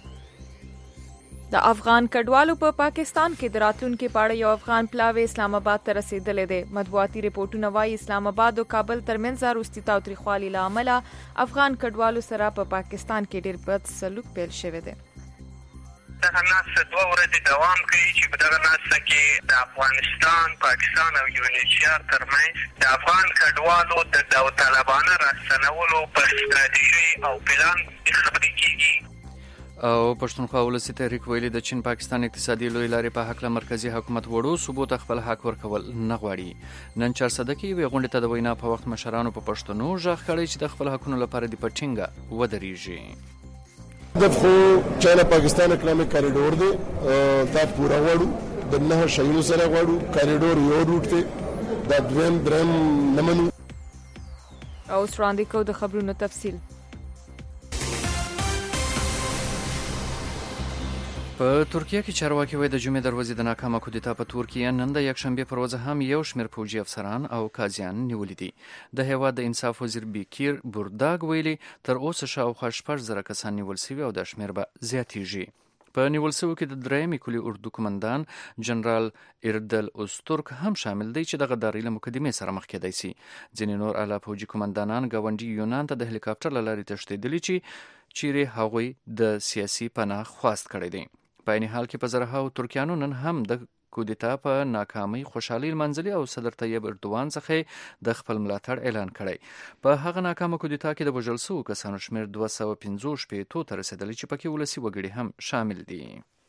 د افغان کډوالو په پاکستان کې د راتلونکي په اړه یو افغان پلاوی اسلام آباد ته رسیدلی دی. مطبوعاتي ریپورتونه وایي اسلام آباد او کابل ترمنځ وروستي تاوتریخوالي له امله افغان کډوالو سره په پاکستان کې ډېر بد سلوک پیل شوی دی. دغه ناسته 2 ورځې دوام کوي چې په دغه ناسته کې د افغانستان، پاکستان او UNHCR ترمنځ د افغان کډوالو د داوطلبانه راستنولو پر ستراتیژي او پلان خبرې کیږي. او پښتونخوا ولسي تحریک ویلي د چین پاکستان اقتصادي لوی لارې په حق له مرکزی حکومت وړو ثبوت خپل حق ورکول نه غواړي. نن 400 کې وی غونډه ته د وینا په وخت مشرانو په پښتنو ژغ کړی چې د خپل حقونو لپاره د پټینګه ودرېږي. د خو چین پاکستان اکونومیک کریډور دی دا پورا وړو د نه شایلو سره وړو کریډور یو روټ دی دا درم نمنو. او وړاندې کوو د خبرونو تفصیل. په ترکیه کې چارواکي وایي د جمعې دروازې د ناکامه کودتا په ترکیه نن د یکشنبه پر ورځ هم یو شمېر پوځي افسران او قاضیان نیولي دي. د هیواد د انصاف وزیر بیکیر بورداګ ویلي تر اوسه شاوخوا 6,000 کسان نیول شوي او د شمېر به زیاتیږي. په نیول شویو کې د درېیمې کلي اردو قمندان جنرال اردل اوستورک هم شامل دی چې د غدارۍ له مقدمې سره مخ کېدی شي. ځینې نور اعلی پوځي قمندانان ګاونډي یونان ته د هلیکاپټر له لارې تښتېدلي چې چیرې هغوی د سیاسي پناه خواست کړی دی. په عین حال کې په زرهاو ترکیانو نن هم د کودتا په ناکامۍ خوشحالي لمانځلې او صدر طیب اردوغان څخه د خپل ملاتړ اعلان کړی. په هغه ناکامه کودتا کې د وژل شوو کسانو شمېر 250 ته رسېدلی چې پکې ولسي وګړي هم شامل دي.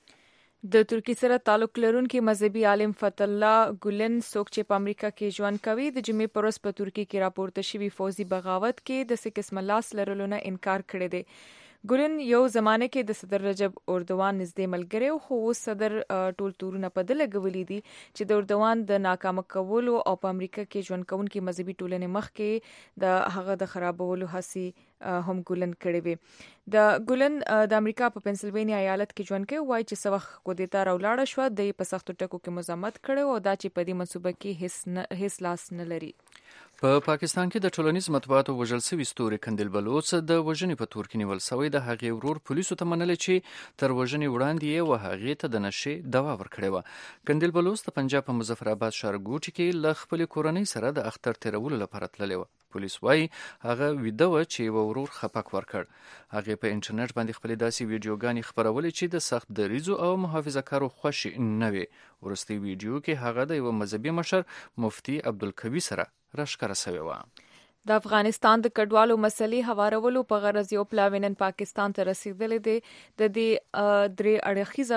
د ترکی سره تعلق لرونکي مذهبي عالم فتح الله ګولن څوک چې په امریکا کې ژوند کوي د جمعې پر ورځ په ترکی کې راپورته شوي فوزي بغاوت کې د څه قسمه لاس لرلو نه انکار کړی دی. ګولن یو زمانه کې د صدر رجب اردوغان نږدې ملګری خو اوس صدر ټول تورونه په ده لګولي دي چې د اردوغان د ناکامه کولو او په امریکا کې ژوند کوونکي مذهبي ټولنې مخکې د هغه د خرابولو هڅې هم ګولن کړې وي. د ګولن د امریکا په پنسلوینیا ایالت کې ژوند کوي. وایي چې څه وخت کودتا راولاړه شوه د په سختو ټکو کې مزاحمت کړی او دا چې په دې منصوبه کې هیڅ لاس نه لري. په پاکستان کې د ټولنیز مطبوعاتو وژل شوي ستوري قندیل بلوچ د وژنې په تور کې نیول شوی. د هغې ورور پولیسو ته منلې چې تر وژنې وړاندې یې و هغې ته د نشې دوا ورکړې وه. قندیل بلوچ د پنجاب په مظفرآباد ښارګوټي کې له خپلې کورنۍ سره د اختر تیرولو لپاره تللې وه. پولیس وایي هغه ویده وه چې یوه ورور خپک ورکړ. هغې په انټرنیټ باندې خپلې داسې ویډیوګانې خپرولې چې د سخت دریځو او محافظه‌کارو خوښې نه وې. وروستۍ ویډیو کې هغه د یوه مذهبي مشر مفتي عبدالقوي سره راښکاره شوې وه. د افغانستان د کډوالو مسلې هوارولو په غرض یو پلاوی نن پاکستان ته رسیدلی دی. د دې درې اړخیزه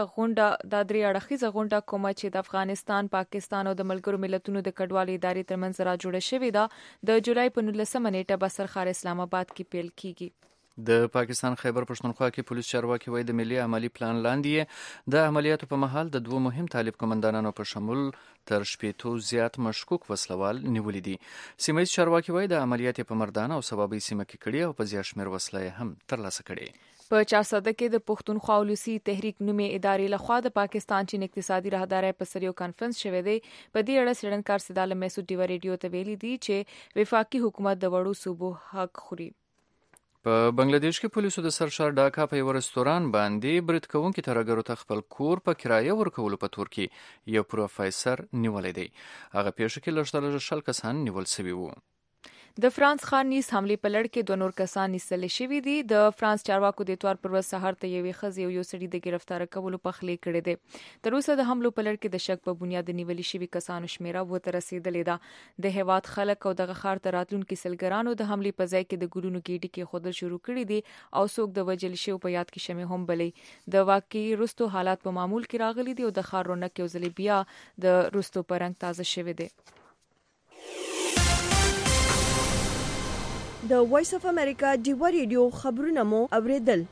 غونډه کومه چې د افغانستان، پاکستان او د ملګرو ملتونو د کډوالو ادارې ترمنځ را جوړه شوې ده د جولای په 19 نیټه به سرخار اسلام آباد کې پیل کیږي. د پاکستان خیبر پښتونخوا کې پولیس چارواکي وایي د ملي عملی پلان لاندې د عملیاتو په مهال د 2 مهم طالب قمندانانو په شمول تر 80 زیات مشکوک وسلوال نیولي دي. سیمه ییز چارواکي وایي د عملیات په مردانه او سبابي سیمه کې کړي او په زیات شمېر وسلې هم ترلاسه کړي. په 400 کې د پښتونخوا ولسي تحریک نومې ادارې لخوا د پاکستان چین اقتصادي راهدارۍ په سر یو کانفرنس شوی دی. په دې اړه څېړنکار سیدال میسود ډیو ریډیو ته ویلي دي چې وفاقي حکومت د وړو صوبو حق خوري. په بنگلاديش کې پولیسو د سرشار ډاکا په یو رستوران باندې برید کوونکي ترګرو ته خپل کور په کرایه ورکولو په تور کې یو پروفیسور نیولې دی. هغه پیښه کې لږ 10 کسان نیول شوي وو. د فرانس ښار نیس حملې په لړ کې 2 نور کسان نیسل شوي دي. د فرانس چارواکو د اتوار پر ورځ سهار ته یوې ښځې او یو سړي د گرفتار کولو پخلی کړی دی. تر اوسه د حملو په لړ کې د شک په بنیاد نیولې شوي کسانو شمیره 2 ته رسیدلې ده. د هیواد خلک او دغه ښار ته راتلونکي سلګرانو د حملې په ځای کې د ګلونو ګېډې کېښودل شروع کړي دي او څوک د وژل شویو په یاد کې شمې هم بلي. د واقعي وروستو حالات په معمول کې راغلي دي او د ښار رونق یو ځل بیا د وروستو په رنګ تازه شوی دی. د وایس اف امریکا ډیوا ریډیو خبرونه مو اوریدل.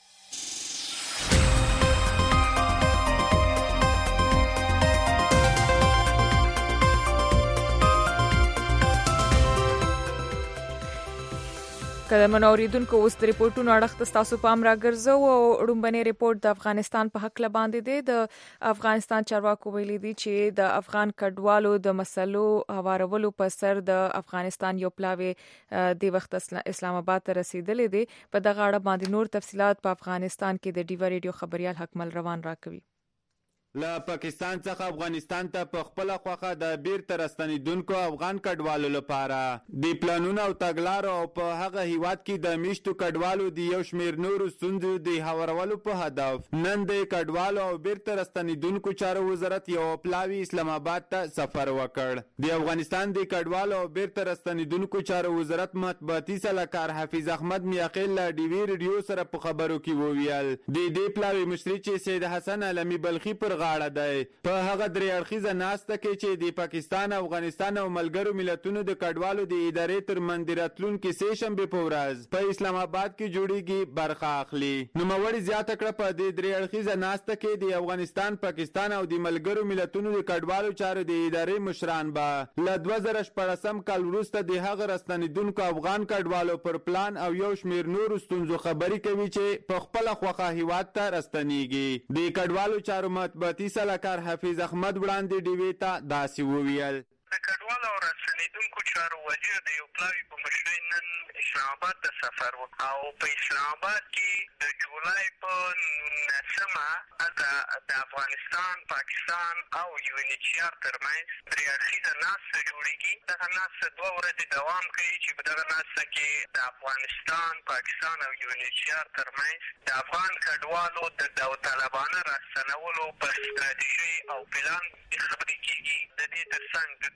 قدرمن اوریدونکو اوس د ریپورتونو اړخ تاسو پام راګرځو او وړاندې ریپورت د افغانستان په حق لباندې دی. د افغانستان چارواکو ویلي دي چې د افغان کډوالو د مسلو هوارولو په سر د افغانستان یو پلاوی د وخت اسلام آباد ته رسیدلې دي. په دغه اړه باندې نور تفصيلات په افغانستان کې د ډیوا ریډیو خبريال حکمل روان راکوي. له پاکستان څخه افغانستان ته په خپل خوخه د بیرته راستنیدونکو افغان کډوالو لپاره د پلانونو او تګلارو او په هغه هیواد کې د میشتو کډوالو د یو شمیر نورو ستونزو د هوارولو په هدف نن د کډوالو او بیرته راستنیدونکو چارو وزارت یو پلاوی اسلام آباد ته سفر وکړ. د افغانستان د کډوالو او بیرته راستنیدونکو چارو وزارت مطبوعاتي سلاکار حافظ احمد میاخیل له ډیوی ریډیو سره په خبرو کې وویل د دې پلاوی مشري چې سید حسن علمی بلخي پر غاړه دی په هغه درې اړخیزه ناسته کې چې د پاکستان، افغانستان او ملګرو ملتونو د کډوالو د ادارې ترمنځ راتلونکي سه شنبه په ورځ په اسلام آباد کې جوړیږي برخه اخلي. نوموړي زیاته کړه په دې درې اړخیزه ناسته کې د افغانستان، پاکستان او د ملګرو ملتونو د کډوالو چارو د ادارې مشران به له 2014 کال وروسته د هغه راستنیدونکو افغان کډوالو پر پلان او یو شمیر نورو ستونزو خبري کوي چې په خپل خوخه هیواد ته راستنیږي. د کډوالو چارو مطبوعاتي سلاکار حافظ احمد وړاندې ډیوی ته داسې وویل د کډوالو او راستنیدونکو چارو وزیر د یو پلاوی په مشرۍ نن اسلام آباد ته سفر وکړ او په اسلام آباد کې د جولای په 19مه د افغانستان، پاکستان او UNHCR ترمنځ درې اړخیزه ناسته جوړیږي. دغه ناسته 2 ورځې دوام کوي چې په دغه ناسته کې د افغانستان، پاکستان او UNHCR ترمنځ د افغان کډوالو د داوطلبانه راستنولو په ستراتیژي او پلان خبرې کیږي. د دې ترڅنګ د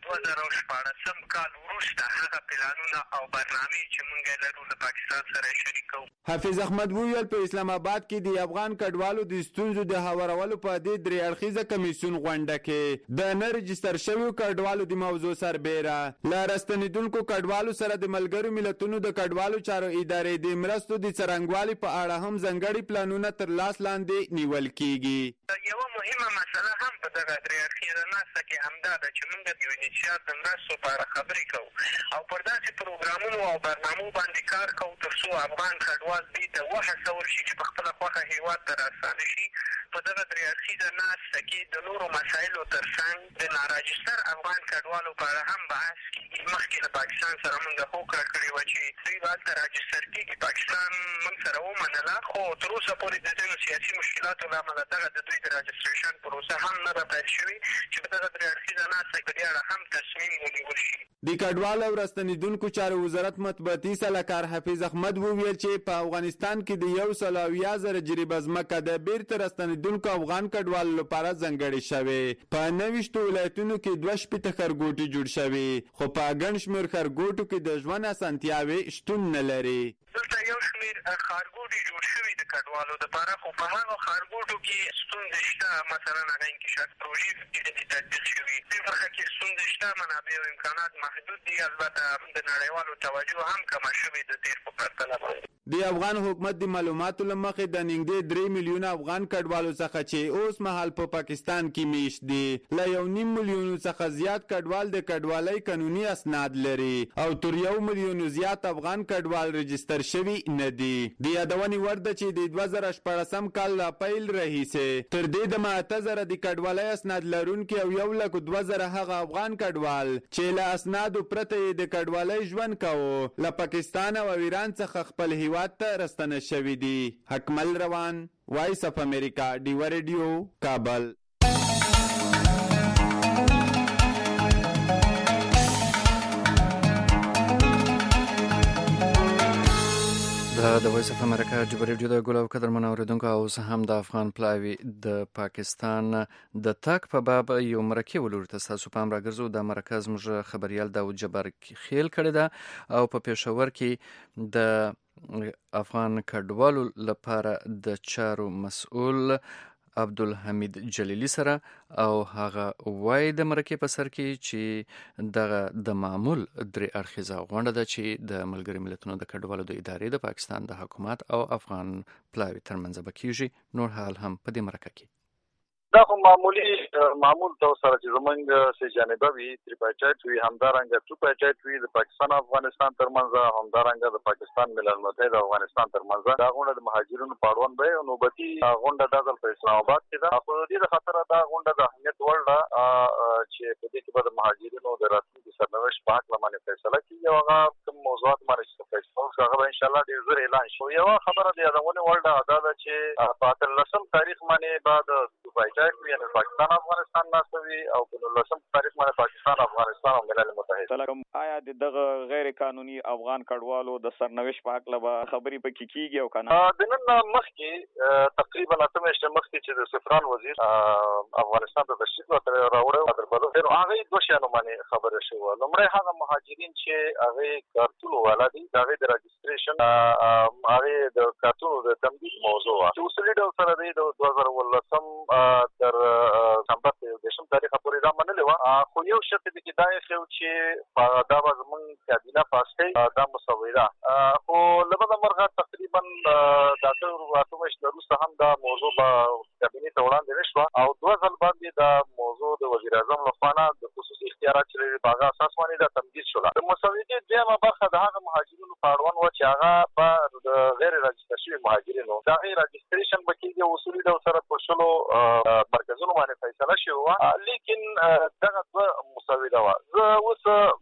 2014 کال وروسته هغه پلانونه او برنامې چې موږ لرو له پاکستان سره شریکو. حافظ احمد وویل په اسلام آباد کې د افغان کډوالو د ستونزو د هوارولو په دې درې اړخیزه کمیسیون غونډه کې د نه رجستر شویو کډوالو د موضوع سربیره له راستنیدونکو کډوالو سره د ملګرو ملتونو د کډوالو چارو ادارې د مرستو د څرنګوالي په اړه هم ځانګړي پلانونه تر لاس لاندې نیول کیږي. یوه مهمه مسله هم په دغه درې اړخیزه ناسته کې همدا ده چې موږ د UNHCR د مرستو په اړه خبرې کوو او پر داسې پروګرامونو او برنامو باندې کار کوو تر څو افغان کډوال دې ته وهڅول شي چې په خپله خوښه هېواد ته راستانه شي. په دغه درې اړخیزه ناسته کې د نورو مسایلو ترڅنګ د ناراجستر افغان کډوالو په اړه هم بحث کېږي. مخکې له پاکستان سره موږ هوکړه کړې وه چې دوی به هلته راجستر کېږي. پاکستان موږ سره ومنله خو تر اوسه پورې د ځینو سیاسي مشکلاتو له امله دغه د دوی د راجستریشن پروسه هم نه ده پیل شوې چې په دغه درې اړخیزه ناسته په دې اړه هم تصمیم ونیول شي. د کډوالو او راستنیدونکو چارو وزارت مطبوعاتي سلاکار حافظ احمد وویل چې په افغانستان کې د 100,000 جریبه ځمکه د بیرته راستنیدونکو افغان کډوالو لپاره ځانګړې شوې. په 29 ولایتونو کې 2 ښارګوټي جوړ شوي خو په ګڼ شمېر ښارګوټو کې د ژوند اسانتیاوې شتون نه لري. دلته یو شمېر ښارګوټي جوړ شوي د کډوالو دپاره خو په هغو ښارګوټو کې ستونزې شته. مثلا هغه انکشاف پروژې پکې تطبیق شوي. دې برخه کې ستونزې شته، منابع او امکانات محدود دي. البته د نړیوالو توجه هم کمه شوې د تېر په پرتله باندې. د افغان حکومت د معلوماتو له مخې د نږدې 3 میلیونه افغان کډوالو څخه چې اوس مهال په پاکستان کې میشت دي له 1.5 میلیون څخه زیات کډوال د کډوالۍ قانوني اسناد لري او تر 1 میلیون زیات افغان کډوال رجستر شوي نه دي. د یادونې وړ ده چې د 2014 کال لا پیل راهیسې تر دې دمه 8000 د کډوالۍ اسناد لرونکي او 1,02,000 هغه افغان کډوال چې له اسنادو پرته د کډوالۍ ژوند کاوه له پاکستان او ایران څخه خپل هیواد ته راستنه شوي دي. حکمل روان، وایس اف امریکا، ډیوا ریډیو، کابل. د وایس اف امریکا ډیوا ریډیو د ګل او قدرمن اوریدونکو اوس هم د افغان پلاوی د پاکستان د تک په باب یو مرکه ولور تاسو پام راګرځو. د مرکز موږ خبريال داود جبار خیل کړی دا او په پېښور کې د افغان کډوالو لپاره د چارو مسؤل عبدالحمید جلیلی سره او هغه وای د مرکې په سر کې چې دغه د معمول درې اړخیزه غونډه ده چې د ملګري ملتونو د کډوالو د ادارې د پاکستان د حکومت او افغان پلاوي ترمنځ به کیږي. نور حال هم په دې مرکه کې دا خو معمول تاسو سره چې زمونږ سه جانبه وي تریپاچایت وي همدارنګه ټوپاچایت وي د پاکستان او افغانستان ترمنځ همدارنګه د پاکستان ملل متحد او افغانستان ترمنځ دا غونډه د مهاجرینو په اړوند به نوبتي غونډه د په اسلام آباد کې ده. خو دې خاطر دا غونډه د اهمیت وړ ده چې په دې کې به د مهاجرینو د راتلونکي سرنوشت په اړه باندې فیصله کیږي او هغه کوم موضوعات باندې فیصله وکړي هغه ان شاء الله ډیر زر اعلان شي. یو خبره د یادونه وړ ده دا چې په 13 تاریخ باندې بعد ټوپاچایت یعنی پاکستان افغانستان ناسوي او په 19 تاریخ باندې پاکستان افغانستان او ملل متحد آیا دغه غیر قانوني افغان کډوالو د سرنوشت په اړه به خبرې پکې کیږي او کنه؟ د نن مخکې تقریبا اته میاشتې مخکې چې د سفران وزیر افغانستان ته تشریف راوړی او دربلو هغه دوه شیانو باندې خبره شوه. لومړی هغه مهاجرین چې هغه کارتونو والا دي هغه د رجسټریشن هغه د کارتونو د تمدید موضوع چې اصلي ډول سره دی د 2019 تر سمبر د تاریخ پورې دا منلې و. خو یو شرط دی چې دا یې خو چې دا به زمونږ کابینه پاس کړي دا مسوده خو لبدا مرغه تقریبا د اته میاشتې وروسته هم دا موضوع به کابینه ته وړاندې نشوه او دوه ځل باندې دا موضوع د وزیر اعظم لخوا د خصوصي اختیارات چې په هغه اساس باندې دا تمدید شوه. د مسودې دویمه برخه د هغه مهاجرینو په اړوند و چې هغه په د غیر راجستر شوي مهاجرینو دا غیر رجسټریشن به کېږي اصولي ډول سره په شلو مرکزونو باندې فیصله شوې وه لیکن دغه دوه مسوده وه. زه اوس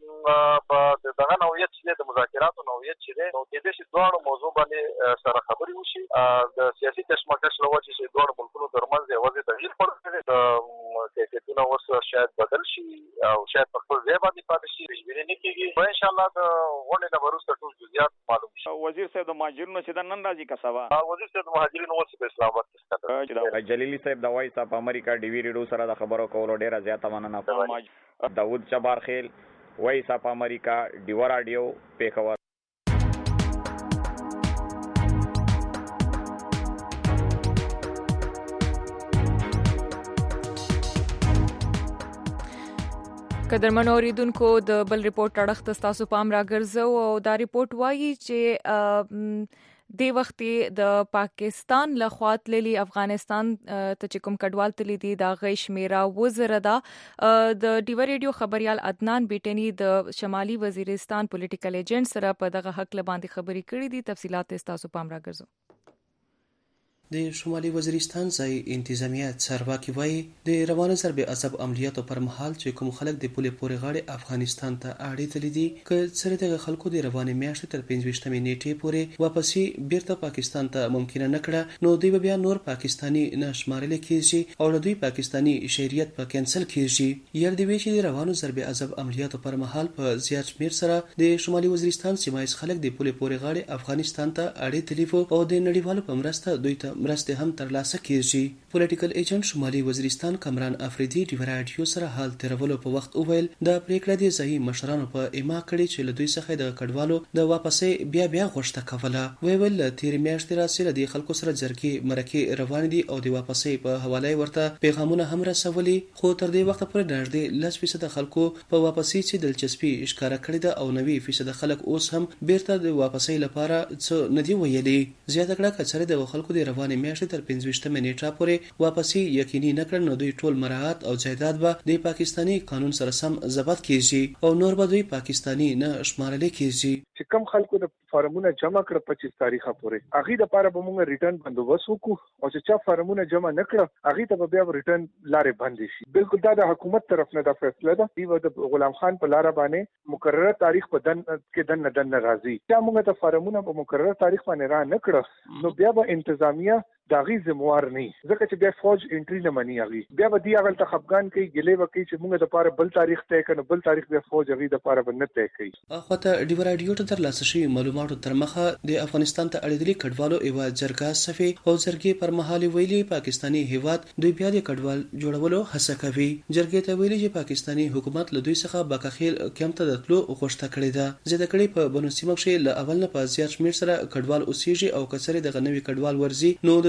په دغه نوعیت چې د مذاکراتو نوعیت چې دی نو کېدای شي دواړو موضوع باندې سره خبرې وشي. د سیاسي کشمکش له وجې چې دواړو ملکونو ترمنځ یوازې تغییر پړ د کیفیتونه اوس شاید بدل شي او شاید په خپل ځای باندې پاتې شي پیشبیني نه کېږي. ان شاء الله د غونډې نه وروسته ټول جزئیات معلوم شي. وزیر صاحب د مهاجرینو چې نن راځي که سبا وزیر صاحب د مهاجرینو اوس په اسلام آباد کې جلیلی صاحب د وایس اپ امریکا ډي وی ریډیو سره د خبرو کولو ډیره زیاته مننه کوم. داود جبار خیل وایس اپ امریکا ډیو رادیو پیښور. قدرمنو اوریدونکو د بل ریپورت اړخ تاسو پام راګرځو او دا ریپورت وایي چې د وخت د پاکستان لخوا تللی افغانستان ته چې کوم کډوال تللی دي دا غیش میرا وزره ده. د ډیو ریډیو خبريال عدنان بیٹنی د شمالي وزیرستان پولیټیکل ایجنټ سره په دغه حق لباندې خبرې کړې دي. تفصيلات تاسو پام راګرځو. د شمالي وزیرستان ځای انتظامیه چارواکي وایي د روانه ضرب عصب عملیاتو پر مهال چې کوم خلک د پولې پورې غاړې افغانستان ته اړې تللی دي که سره دغه خلکو د روانه میاشتې تر 25 نیټې پورې واپسې بیرته پاکستان ته ممکنه نکړه نو دوی بیا نور پاکستانی نشمارل کیږي او دوی پاکستانی شهریت په کینسل کیږي. یل دی وی چې د روانه ضرب عصب عملیاتو پر مهال په زیات شمیر سره د شمالي وزیرستان سیمایي خلک د پولې پورې غاړې افغانستان ته اړې تللی وو او د نړیوالو په مرسته دوی ته مرسته هم ترلاسه کیږي. پولیټیکل ایجنټ شمالي وزیرستان کامران افریدي ډیو رادیو سره حال تیرولو په وخت وویل د پریکړه دی ځای مشرانو په اما کړی چې له دوی څخه د کډوالو د واپسې بیا غوښته کوله. ویل تیر میاشتې راسره د خلکو سره جرګې مرکې روان دي او د واپسې په حواله ورته پیغامونه هم رسولي خو تر دې وخت پورې نږدې 10% خلکو په واپسې چې دلچسپي ښکارا کړې ده او 90% خلک اوس هم بیرته د واپسې لپاره څه ندی ویلي. زیاته کړه کچره د خلکو د روانې میاشتې تر 25 نیټه پورې واپسې یقیني نکړل نو دوی ټول مراعات او جایداد به د پاکستانی قانون سره سم ضبط کیږي او نور به دوی پاکستانی نه شمارل کیږي. چې کم خلکو د فارمونه جمع کړ 25 تاریخه پورې هغه د لپاره به موږ ریټرن بندوبست وکړو او چې چا فارمونه جمع نکړه هغه ته بیا ریټرن لارې بندې شي. بالکل دا د حکومت طرف نه د فیصله ده. دی د غلام خان په لار باندې مقرره تاریخ په دن کې دن راځي چې موږ ته فارمونه په مقرره تاریخ باندې را نکړه نو بیا به انتظامیه داغي زموار نه ځکه چې بیا فوج انټری نه مني هغه بیا به دی هغه ته خفغان کوي ګلې وکي چې موږ د لپاره بل تاریخ طے کړو بل تاریخ بیا فوج هغه د لپاره باندې طے کوي. اخوته ډیو رادیو ته ترلاسه شوی معلوماتو تر مخه د افغانستان ته اړیدلي کډوالو ایوا جرګه صفي او جرګې پر مهال ویلي پاکستانی هیواد دوی بیا د کډوال جوړولو هڅه کوي. جرګې ته ویلي چې پاکستانی حکومت له دوی څخه باکخیل کم ته دتلو غوښته کړې ده. زیاته کړې په بنو سیمه کې له اول نه په زیات شمیر سره کډوال اوسېږي او کسره د غنوي کډوال ورزي نو د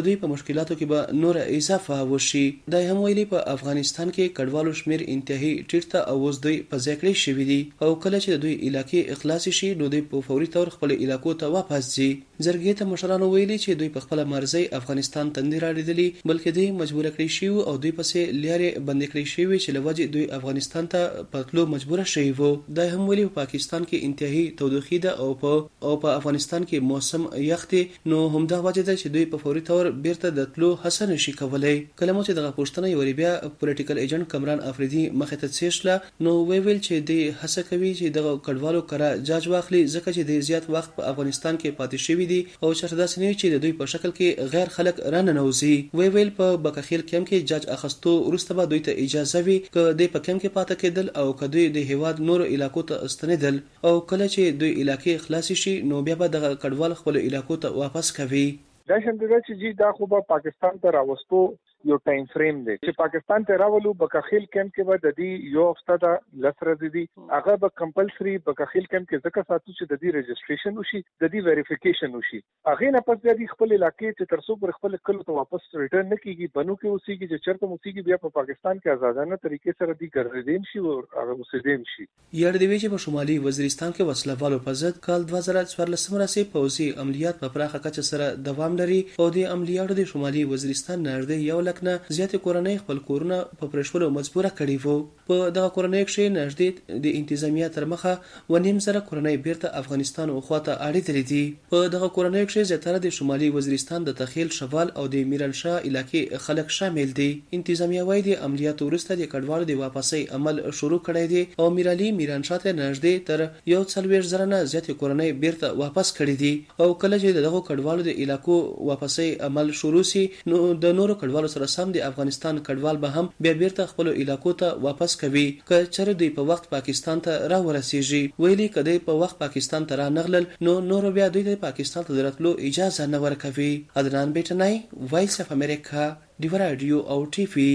د دوی په مشکلاتو کې به نور اضافه وشي. دا هم ویلي په افغانستان کې کډوالو شمیر انتهایی ټیټ ته او اوس دوی په ځای کړی شوي دي او کله چې د دوی علاقې اخلاص شي نو دوی په فوري تور خپل علاقو ته واپس ځي. زرګې ته مشرانو ویلي چې دوی په خپل مرزي افغانستان تندې راړېدلي بلکې دوی مجبور کړی شي او دوی پسې لارې بند کړی شي چې لوجه دوی افغانستان ته په تلو مجبور شوي وو. دا هم ویلي په پاکستان کې انتهایی تودوخي ده او په افغانستان کې موسم یخ دی نو همدا وجه ده چې دوی په فوري تور بیرته د تلو هڅه نشي کولای. کله مو چې دغه پوښتنه یو بیا پولیټیکل ایجنټ کمران افریدي مخه ته تسیشله نو ویل چې دوی هڅه کوي چې دغه کډوالو کرا جاج واخلي ځکه چې د زیات وخت په افغانستان کې پاتې شوي دي او چرته داسې نه چې د دوی په شکل کې غیر خلک راننوځي. ویل په بکخیل کم کې جاج اخستو وروسته به دوی ته اجازه وي که دوی په کم کې پاتې کېدل او که دوی د هیواد نور علاقو ته استنیدل او کله چې دوی علاقې خلاص شي نو بیا به دغه کډوال خپل علاقو ته واپس کوي. دا شندره چې دا خو به پاکستان ته راوستو یو ټایم فریم دی چې پاکستان ته راولو بکخیل کیمپ کې به د دې یو هفته دا لسره دي هغه به کمپلسري بکخیل کیمپ کې ځکه ساتو چې د دې رجسټریشن وشي د دې ویریفیکیشن وشي هغه نه پس د خپل علاقې چې ترڅو پر خپل کلو ته واپس ریټرن نه کیږي بنو کې اوسېږي چې چرته اوسېږي بیا په پاکستان کې آزادانه طریقې سره دي ګرځیدل شي او هغه اوسېدل شي. یاد دی چې په شمالي وزیرستان کې وسلوالو په ضد کال 2014 راسي پوځي عملیات په پراخه کچه سره دوام لري او د عملیاتو د شمالي وزیرستان نږدې یو لک نه زیات کورنۍ خپل کورونه په پرېښولو مجبوره کړي وو. په دغه کورنۍ کې نږدې د انتظامیه تر مخه ونیم زره کورنۍ بیرته افغانستان او خواته اړېدلې دي. په دغه کورنۍ کې زیاتره د شمالي وزیرستان د تخیل شوال او د میرانشاه علاقې خلک شامل دي. انتظامیه وايي د عملیاتو وروسته د کډوالو د واپسۍ عمل شروع کړی دی او میرالي میرانشاه ته نږدې تر 140,000 نه زیات کورنۍ بیرته واپس کړي دي او کله چې دغه کډوالو د علاقو واپسۍ عمل شروع شي نو د نورو کډوالو سره سم د افغانستان کډوال به هم بیا بیرته خپل علاقو ته واپس کوي که چېرې دوی په وخت پاکستان ته را ورسیږي. ویلي که دوی په وخت پاکستان ته را نغلل نو نور بیا دوی ته پاکستان ته درتلو اجازه نه ورکوي. عدنان بیٹنای وایس اف امریکا ډیو رادیو او ټي وي.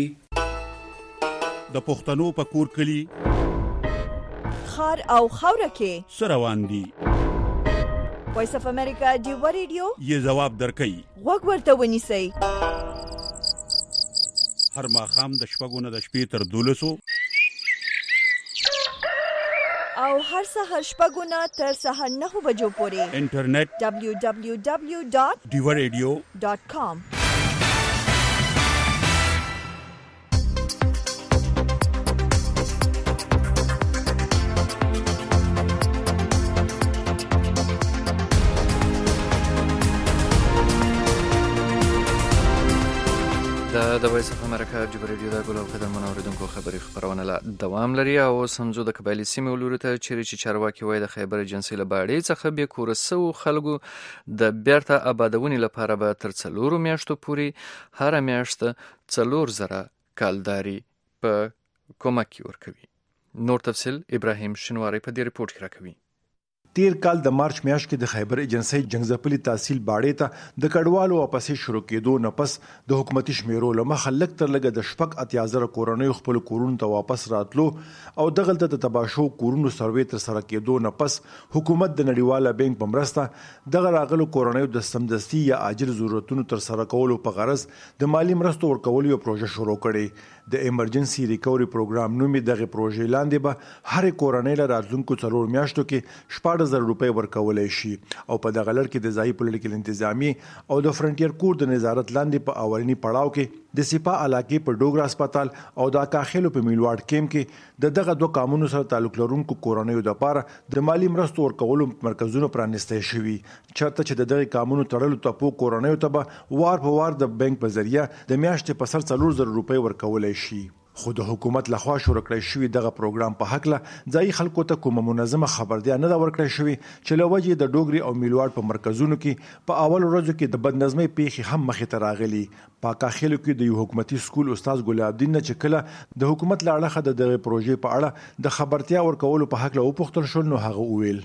د پښتنو په کور کلی خار او خوره کې سروان دي وایس اف امریکا ډیو رادیو یې جواب درکړي وګ ورته ونیسئ هر ماښام د شپږو نه د شپې تر 12 او هر سهار شپږو نه تر سهار 9 بجو پورې انټرنیټ www.diwaradio.com د وایس اف امریکا ډیو رادیو د ګلو قدم منوریدونکو خبري خبرونه لا دوام لري او سمجو د قبایلی سیمې ولوري ته چې چارواکي وای د خیبر ایجنسی له باړې څخه به کورسو خلکو د بیرته آبادونې لپاره به تر 4 میاشتو پورې هر میاشت 4,000 کالداري په کومک ورکوي. نور تفصیل ابراهیم شنواری په دې ریپورت کې راکوي. تیر کال د مارچ میاشت کې د خیبر ایجنسی جنگزپلی تحصیل باړې ته د کډوالو واپسې شروع کېدو نه پس د حکومتي شمیرو لمخه لږ تر لږه د 80,000 کورنۍ خپل کورونو ته واپس راتلو او دغلته د تباشو کورونو سروې تر سره کېدو نه پس حکومت د نړیواله بانک په مرسته دغه راغلو کورنۍ د سمدستي یا عاجل ضرورتونو تر سره کولو په غرض د مالی مرستو ورکولو یو پروژه شروع کړي. د ایمرجنسي ریکوري پروګرام نومې دغه پروژې لاندې به هر کورنۍ له راتلونکو 4 میاشتو کې 14,000 روپۍ ورکولای شي او په دغه لړ کې د ځایي پولیټیکل انتظامی او د فرنټیر کور د نظارت لاندې په اولنی پړاو کې د سپا علاقې په ډوګرا هسپتال او د کاخلو په میلواړ کیمپ کې دغه دوه قانونو سره تعلق لرونکو کورنیو لپاره د مالی مرستو ورکولو مرکزونه پرانیستي شوي چرته چې دغه قانونو تړلو ته کورنیو ته به وار په وار د بانک په ذریعہ د میاشتې په سر 4,000 روپۍ ورکولای شي. خو د حکومت لخوا شروع کړی شوی دغه پروګرام په حق له ځای خلکو ته کومه منظمه خبردیا نه دا ورکړی شوی چې لوجه د ډوګري او میلواړ په مرکزونو کې په اول ورځو کې د بدنظمۍ پیښې هم مخې ته راغلي. په کاخلو کې د یو حکومتي سکول استاد ګلاب الدین نه چې کله د حکومت له اړخه د دغه پروژې په اړه د خبرتیا ورکولو په حق له وپوښتل شو نو هغه وویل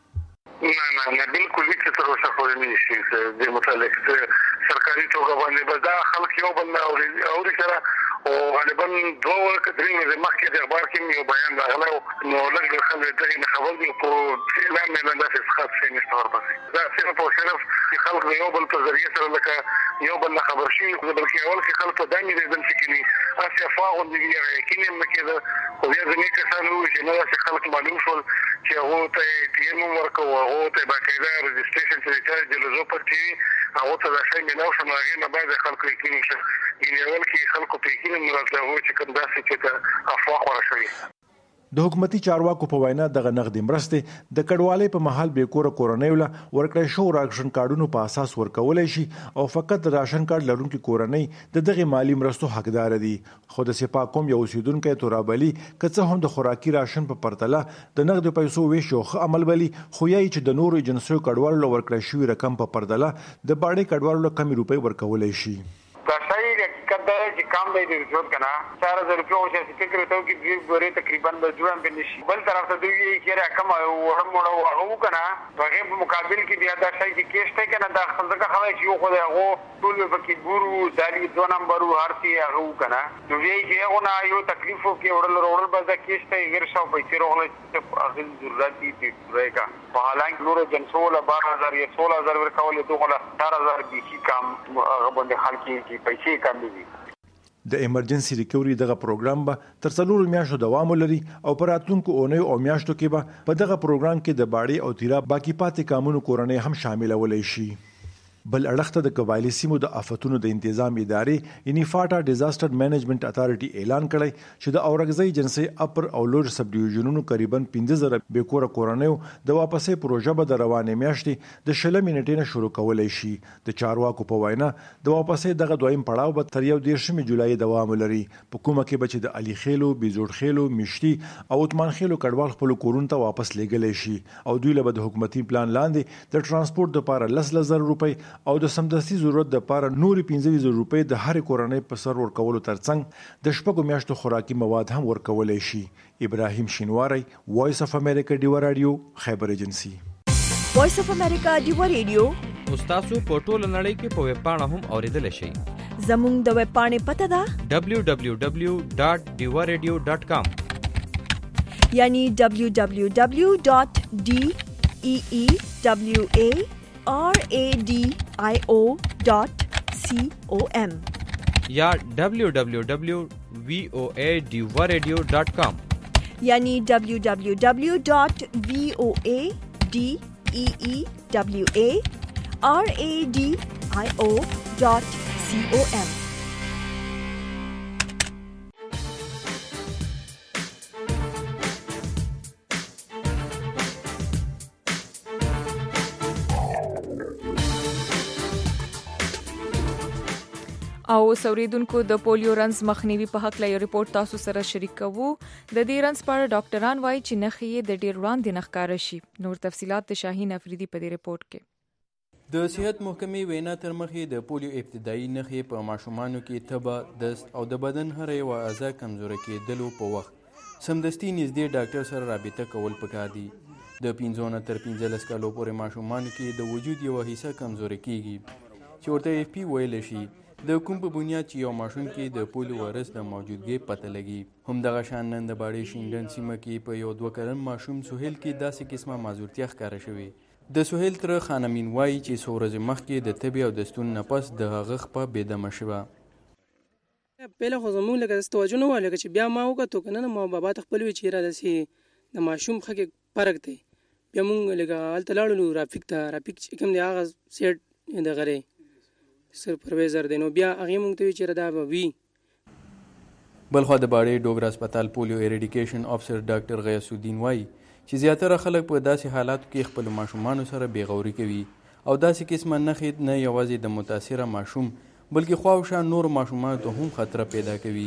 نه بالکل هیڅ تر اوسه پورې نشي د متعلق سرکاري توګه باندې به دا خلک یو بل نه اوري سره او غالبا 2 ورځې درې مخکې د اخبار کې یو بیان راغلی نو لږ خلک دغه خبر دی په اعلان نه لاندې څه څه نشته ورپسې دا صرف او صرف خلک یو بل په ذریعہ سره لکه یو بل خبر شي بلکې اول کې خلک دا نه دي چې کینی اسیا فاغون دي یقینا مکه ده خو بیا ځنې کسانو چې نه داسې خلک معلوم شول چې هغه ته ټیم ورکو هغه ته باقاعده رجسټریشن چې د لوزو پرتي هغه ته د شای میناو شماري نه بعد خلکو یقین شي یعنی اول کې خلکو په یقین مراد هغه چې کوم داسې چې ته افواج ورشوي. د حکومتي چارواکو په وینا دغه نقدي مرستې د کډوالۍ په محل به کور کورنۍ ولا ورکړی شو راشن کارډونو په اساس ورکولای شي او فقط د راشن کارت لرونکو کورنۍ د دغه مالی مرستو حقدار دي. خو د سپاه کوم یو اوسیدونکو تورابلی کڅه هم د خوراکي راشن په پرتله د نقد پیسو ویش یو عمل بلی خو یې چې د نورو ایجنسیو کډوالو ورکړی شوی رقم په پرتله د باړې کډوالو کمی روپۍ ورکولای شي. چې کام دی د ضرورت کنه 4000 روپیه او چې فکر ته کې دوی غوري تقریبا به جوړم په نشي بل طرف ته دوی کې رقم وړم او کنه هغه په مقابل کې بیا دا شای کې کېشته کنه دا څنګه خلای چې یو خو هغه ټول په کې ګورو دالي 2 نمبر هرتي هغه کنه نو وی کې هغه نه یو تکلیفو کې وړل به دا کېشته غیر شاو پیسې روغله اخل ضرورت دي رهګه په حالانکه نور جنسول 12000 یا 16000 ورکول دوغله 4000 به کم هغه باندې خلک کې پیسې کم دي. د ایمرجنسي ریکوري دغه پروګرام به تر 4 میاشتو دوام لري او پر راتلونکو اونۍ او میاشتو کې به په دغه پروګرام کې د باړې او تیرا باقی پاتې کامونو کورنۍ هم شامل ولې شي. بل اړخته د قبایلی سیمو د آفتونو د تنظیم ادارې یعنی فاټا ډیزاستر مینجمنت اتارټي اعلان کړی چې د اورګزۍ جنسي اپر او لوړ سب ډیویژنونو تقریبا 15000 بیکوره کورنۍ د واپسې پروژه به د روانې میاشتې د 16 منټې نه شروع کولای شي. د چارواکو په وینا د واپسې دغه دویم پړاو به تر 13 جولای دوام لري. په کومه کې به د علي خېلو، بیزوړ خېلو، مشتي او عثمان خېلو کډوال خپل کورونو ته واپس لېږلی شي او دوی له د حکومتي پلان لاندې د ترانسپورت لپاره 10,000 روپۍ او د سمدستي ضرورت د لپاره نور 15,000 روپۍ د هر کورنۍ په سر ورکولو ترڅنګ د شپږو میاشتو خوراکي مواد هم ورکولای شي. ابراهیم شینواری، وایس اف امریکا ډیوا رادیو، خیبر ایجنسی. وایس اف امریکا ډیوا رادیو تاسو په ټوله نړۍ کې په ویب پاڼه هم اوریدل شئ. زموږ د ویب پاڼې پته ده www.diwaradio.com یعنی www.deewaradio.com या www.voadiwaradio.com یعنی www.voadiwaradio.com. او سوریدونکو د پولیو رنز مخنیوي په حق له ریپورت تاسو سره شریک کوو. د دې رنز پر ډاکټران وایي چې نخې د ډیر وړاندې نخکاره شي. نور تفصيلات د شاهین افریدي په دې ریپورت کې. د صحت محکمې وینا تر مخې د پولیو ابتدایي نخې په ماشومانو کې تبه، دست او د بدن هر یو اعضاء کمزوري کېدلو په وخت سمدستي نږدې ډاکټر سره رابطه کول پکار دي. د 15 نه تر 15 کالو پورې ماشومانو کې د وجود یو حصہ کمزوري کیږي چې ورته اف پی ویل شي. د کوم په بنیاد چې یو ماشوم کې د پولیو وایرس د موجودګۍ پته لګي. همدغه شان نن د باړې شینډن سیمه کې په یو 2 کلن ماشوم سهیل کې داسې قسمه معذورتیا ښکاره شوې. د سهیل تر خانمین وایي چې څو ورځې مخکې د تبې او د ستون نه پس د هغه خپه بېدمه شوه. پهله خو زموږ لکه داسې توجه نه وه لکه چې بیا ما وکتو که نه ما بابا ته خپل وی چې یاره داسې د ماشوم ښه کې فرق دی. بیا مونږ لکه هلته لاړلو رافیق ته. رافیق چې کوم دی هغه سیټ دغه دی سپروایزر دی. نو بیا هغې مونږ ته وی چې دا به وي. بلخوا د باړې ډوګرا هسپتال پولیو ایریډیکیشن افسر ډاکټر غیاث الدین وایي چې زیاتره خلک په داسې حالاتو کې خپل ماشومانو سره بېغوري کوي او داسې قسمه نښې نه یوازې د متاثره ماشوم بلکې خواوشا نور ماشومانو ته هم خطر پیدا کوي.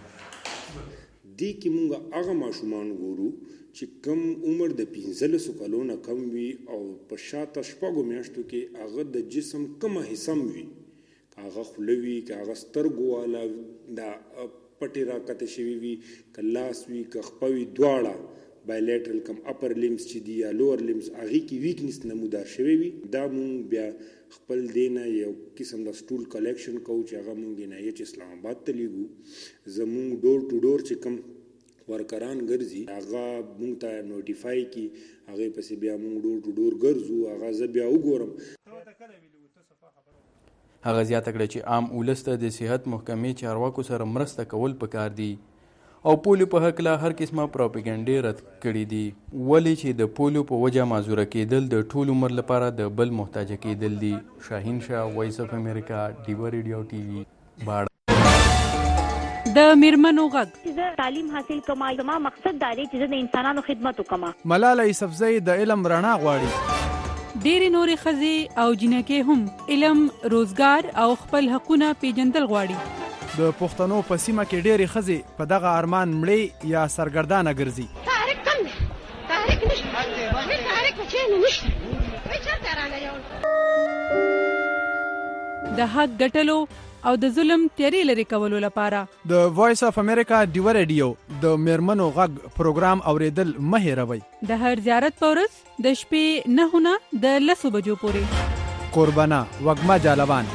دې کې موږ هغه ماشومان ګورو چې کم عمر د 15 کالو نه کم وي او په شاته شپږو میاشتو کې هغه د جسم کومه حصه وي، هغه خوله وي، که هغه سترګو والا دا پټې راکته شوي وي، که لاس وي، که خپه وي، دواړه بایلیټرل کم اپر لیمز چې دي یا لور لیمز هغې کې ویکنس نمودار شوی وي. دا مونږ بیا خپل دی نه یو قسم د سټول کلیکشن کوو چې هغه مونږ NIH اسلام آباد ته لیږو. زمونږ ډور ټو ډور چې کم ورکران ګرځي هغه مونږ ته نوټیفای کی، هغې پسې بیا مونږ ډور ټو ډور ګرځو، هغه زه بیا وګورم. هغه زیاته کړه چې عام ولس ته د صحت محکمې چارواکو سره مرسته کول پکار دي او پولیو په هکله هر قسمه پروپاګاندا رد کړي دي، ولې چې د پولیو په وجه معذوره کېدل د ټول عمر لپاره د بل محتاج کېدل دي. شاهین شاه، وایس اف امریکا، ډیوا ریډیو ټي وي، باړه. د میرمنو غږ زه تعلیم حاصل کوم، زما مقصد دا دی چې زه د انسانانو خدمت وکم. ملاله یوسفزۍ د علم رڼا غواړي. ډېرې نورې ښځې او جنکې هم علم، روزګار او خپل حقونه پیژندل غواړي. د پښتنو په سیمه کې ډېرې ښځې په دغه ارمان مړې یا سرګردانه ګرځي. تحریک کم دی، تحریک نشته، تحریک په چینه نشته، چېرته رانه د حق ګټلو او د ظلم تیارې لرې کولو لپاره د وایس اف امریکا ډیوا ریډیو د میرمنو غږ پروګرام اوریدل مه هېروئ. د هر زیارت په ورځ د شپې 9 نه د 10 بجو پورې. قربانه وږمه جالبان.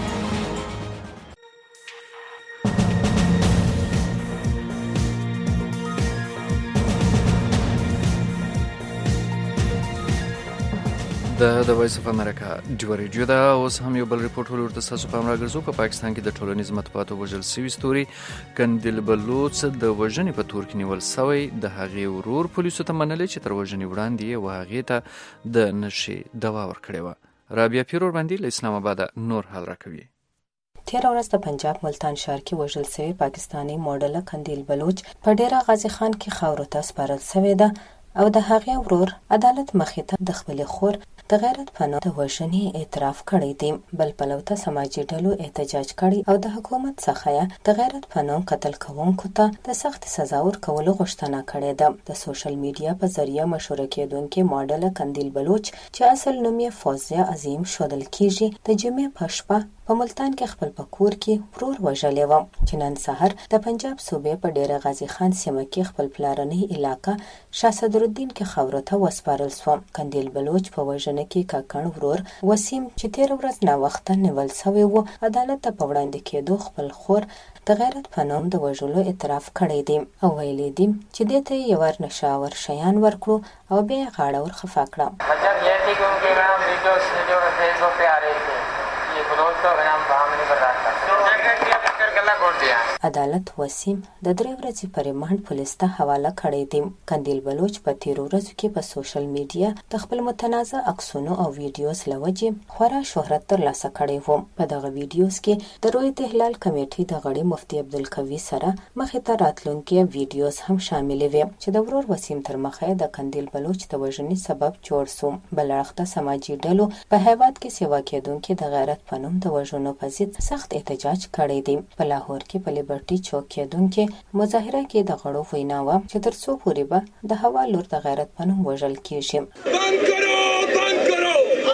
د وایس اف امریکا ډیوا ریډیو دا اوس هم یو بل ریپورت ولورته تاسو په امر غرزو. په پاکستان کې د ټولنیز مطبوعاتو وژل سوي ستوري کندل بلوچ د وژنې په تور کې نیول سوی. د هغې ورور پولیسو ته منلې چې تر وژنې وړاندې یې هغې ته د نشې دوا ورکړې وه. رابعه پیر ورباندې له اسلام آباد نور حال راکوي. تیر ورځ د پنجاب ملتان ښار کې وژل سوی پاکستانی موډل کندل بلوچ په ډیره غازی خان کې خاورو ته سپارل سوی ده او د هغې ورور عدالت مخې ته د خپلې خور د غیرت په نوم د وژنې اعتراف کړی دی. بل پلو ته سماجي ډلو احتجاج کړی او د حکومت څخه یې د غیرت په نوم قتل کوونکو ته د سخت سزا ورکولو غوښتنه کړې ده. د سوشل میډیا په ذریعه مشهوره کېدونکې موډل کندل بلوچ چې اصل نوم یې فوزیه عظیم ښودل کیږي، د جمعې په شپه په ملتان کې خپل په کور کې ورور وژلی و چې نن سهار د پنجاب صوبې په ډیره غازی خان سیمه کې خپل پلارنی علاقه شاه صدرالدین کې خاورو ته وسپارل شو. کندل بلوچ په وژنه کې کاکړ ورور وسیم چې تیر ورځ ناوخته نیول شوی و عدالت ته په وړاندې کېدو خپل خور د غیرت په نوم د وژلو اعتراف کړی دی او ویلی دی چې دې ته یې ور نشاور شیان ورکړو او بیا یې غاړه ورخفا کړه. عدالت وسیم د 3 ورځې په ریمانډ پولیس ته حواله کړی دی. کندل بلوچ په تیرو ورځو کې په سوشل میډیا د خپل متنازع عکسونو او ویډیوز له وجې خورا شهرت ترلاسه کړی و. په دغه ویډیوز کې د رویت احلال کمیټې د غړي مفتي عبدالقوي سره مخې ته راتلونکي ویډیوز هم شامل وي چې د ورور وسیم تر مخه د کندل بلوچ د وژنې سبب جوړ شو. بل اړخ ته سماجي ډلو په هیواد کې سیوا کېدونکي د غیرت په نوم د وژنو په ضد سخت احتجاج کړی دی. په لاهور کې په لیبرټي چوک کېدونکې مظاهره کې د غړو وینا وه چې تر څو پورې به د هوا لور د غیرت په نوم وژل کېږي. بند کرو بند کرو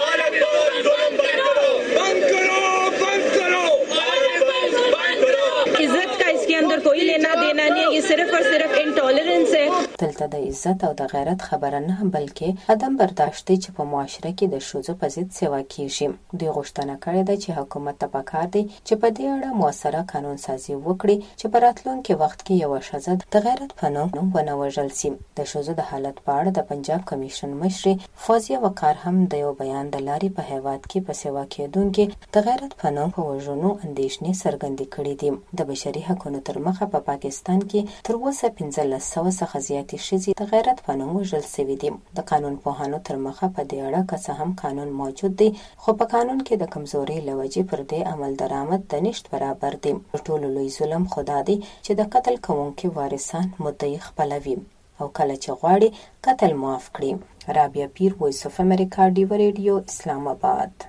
عزت کا اس کے اندر کوئی لینا دینا نہیں ہے، یہ صرف اور صرف انٹالرنس ہے. دلته د عزت او د غیرت خبره نه بلکې عدم برداشت دی چې په معاشره کې د ښځو په ضد سیوا کیږي. دوی غوښتنه کړې ده چې حکومت ته پکار دی چې په دې اړه موثره قانون سازي وکړي چې په راتلونکي وخت کې یوه ښځه د غیرت په نوم ونه وژل سي. د ښځو د حالت په اړه د پنجاب کمیشن مشرې فوزیه وقار هم د یو بیان د لارې په هیواد کې په سیوا کېدونکي د غیرت په نوم په وژنو اندېښنې څرګندې کړي دي. د بشري حقونو تر مخه په پاکستان کې تر اوسه 1500 څخه زیاتې ښځې د غیرت په نوم وژل سوي دي. د قانون پوهانو تر مخه په دې اړه که څه هم قانون موجود دی خو په قانون کې د کمزورۍ له وجې پر دې عمل درآمد د نشت برابر دی. تر ټولو لوی ظلم خو دا دی چې د قتل کوونکي وارثان مدعي خپلوي او کله چې غواړي قتل معاف کړي. رابعه پیر، وایس اف امریکا ډیوا ریډیو، اسلام آباد.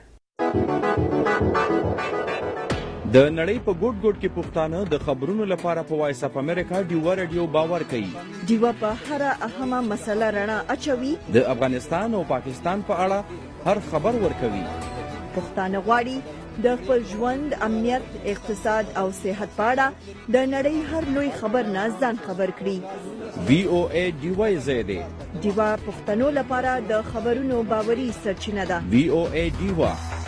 د نړۍ په ګوټ ګوټ کې پښتانه د خبرونو لپاره په وایس اف امریکا ډیوا ریډیو باور کوي. ډیوا په هر اهمه مسله رڼا اچوي. د افغانستان او پاکستان په اړه هر خبر ورکوي. پښتانه غواړي د خپل ژوند، امنیت، اقتصاد او صحت په اړه د نړۍ هر لوی خبر نه ځان خبر کړي. VOA ډیوا زیاده ډیوا پښتنو لپاره د خبرونو باوري سرچینه ده. VOA ډیوا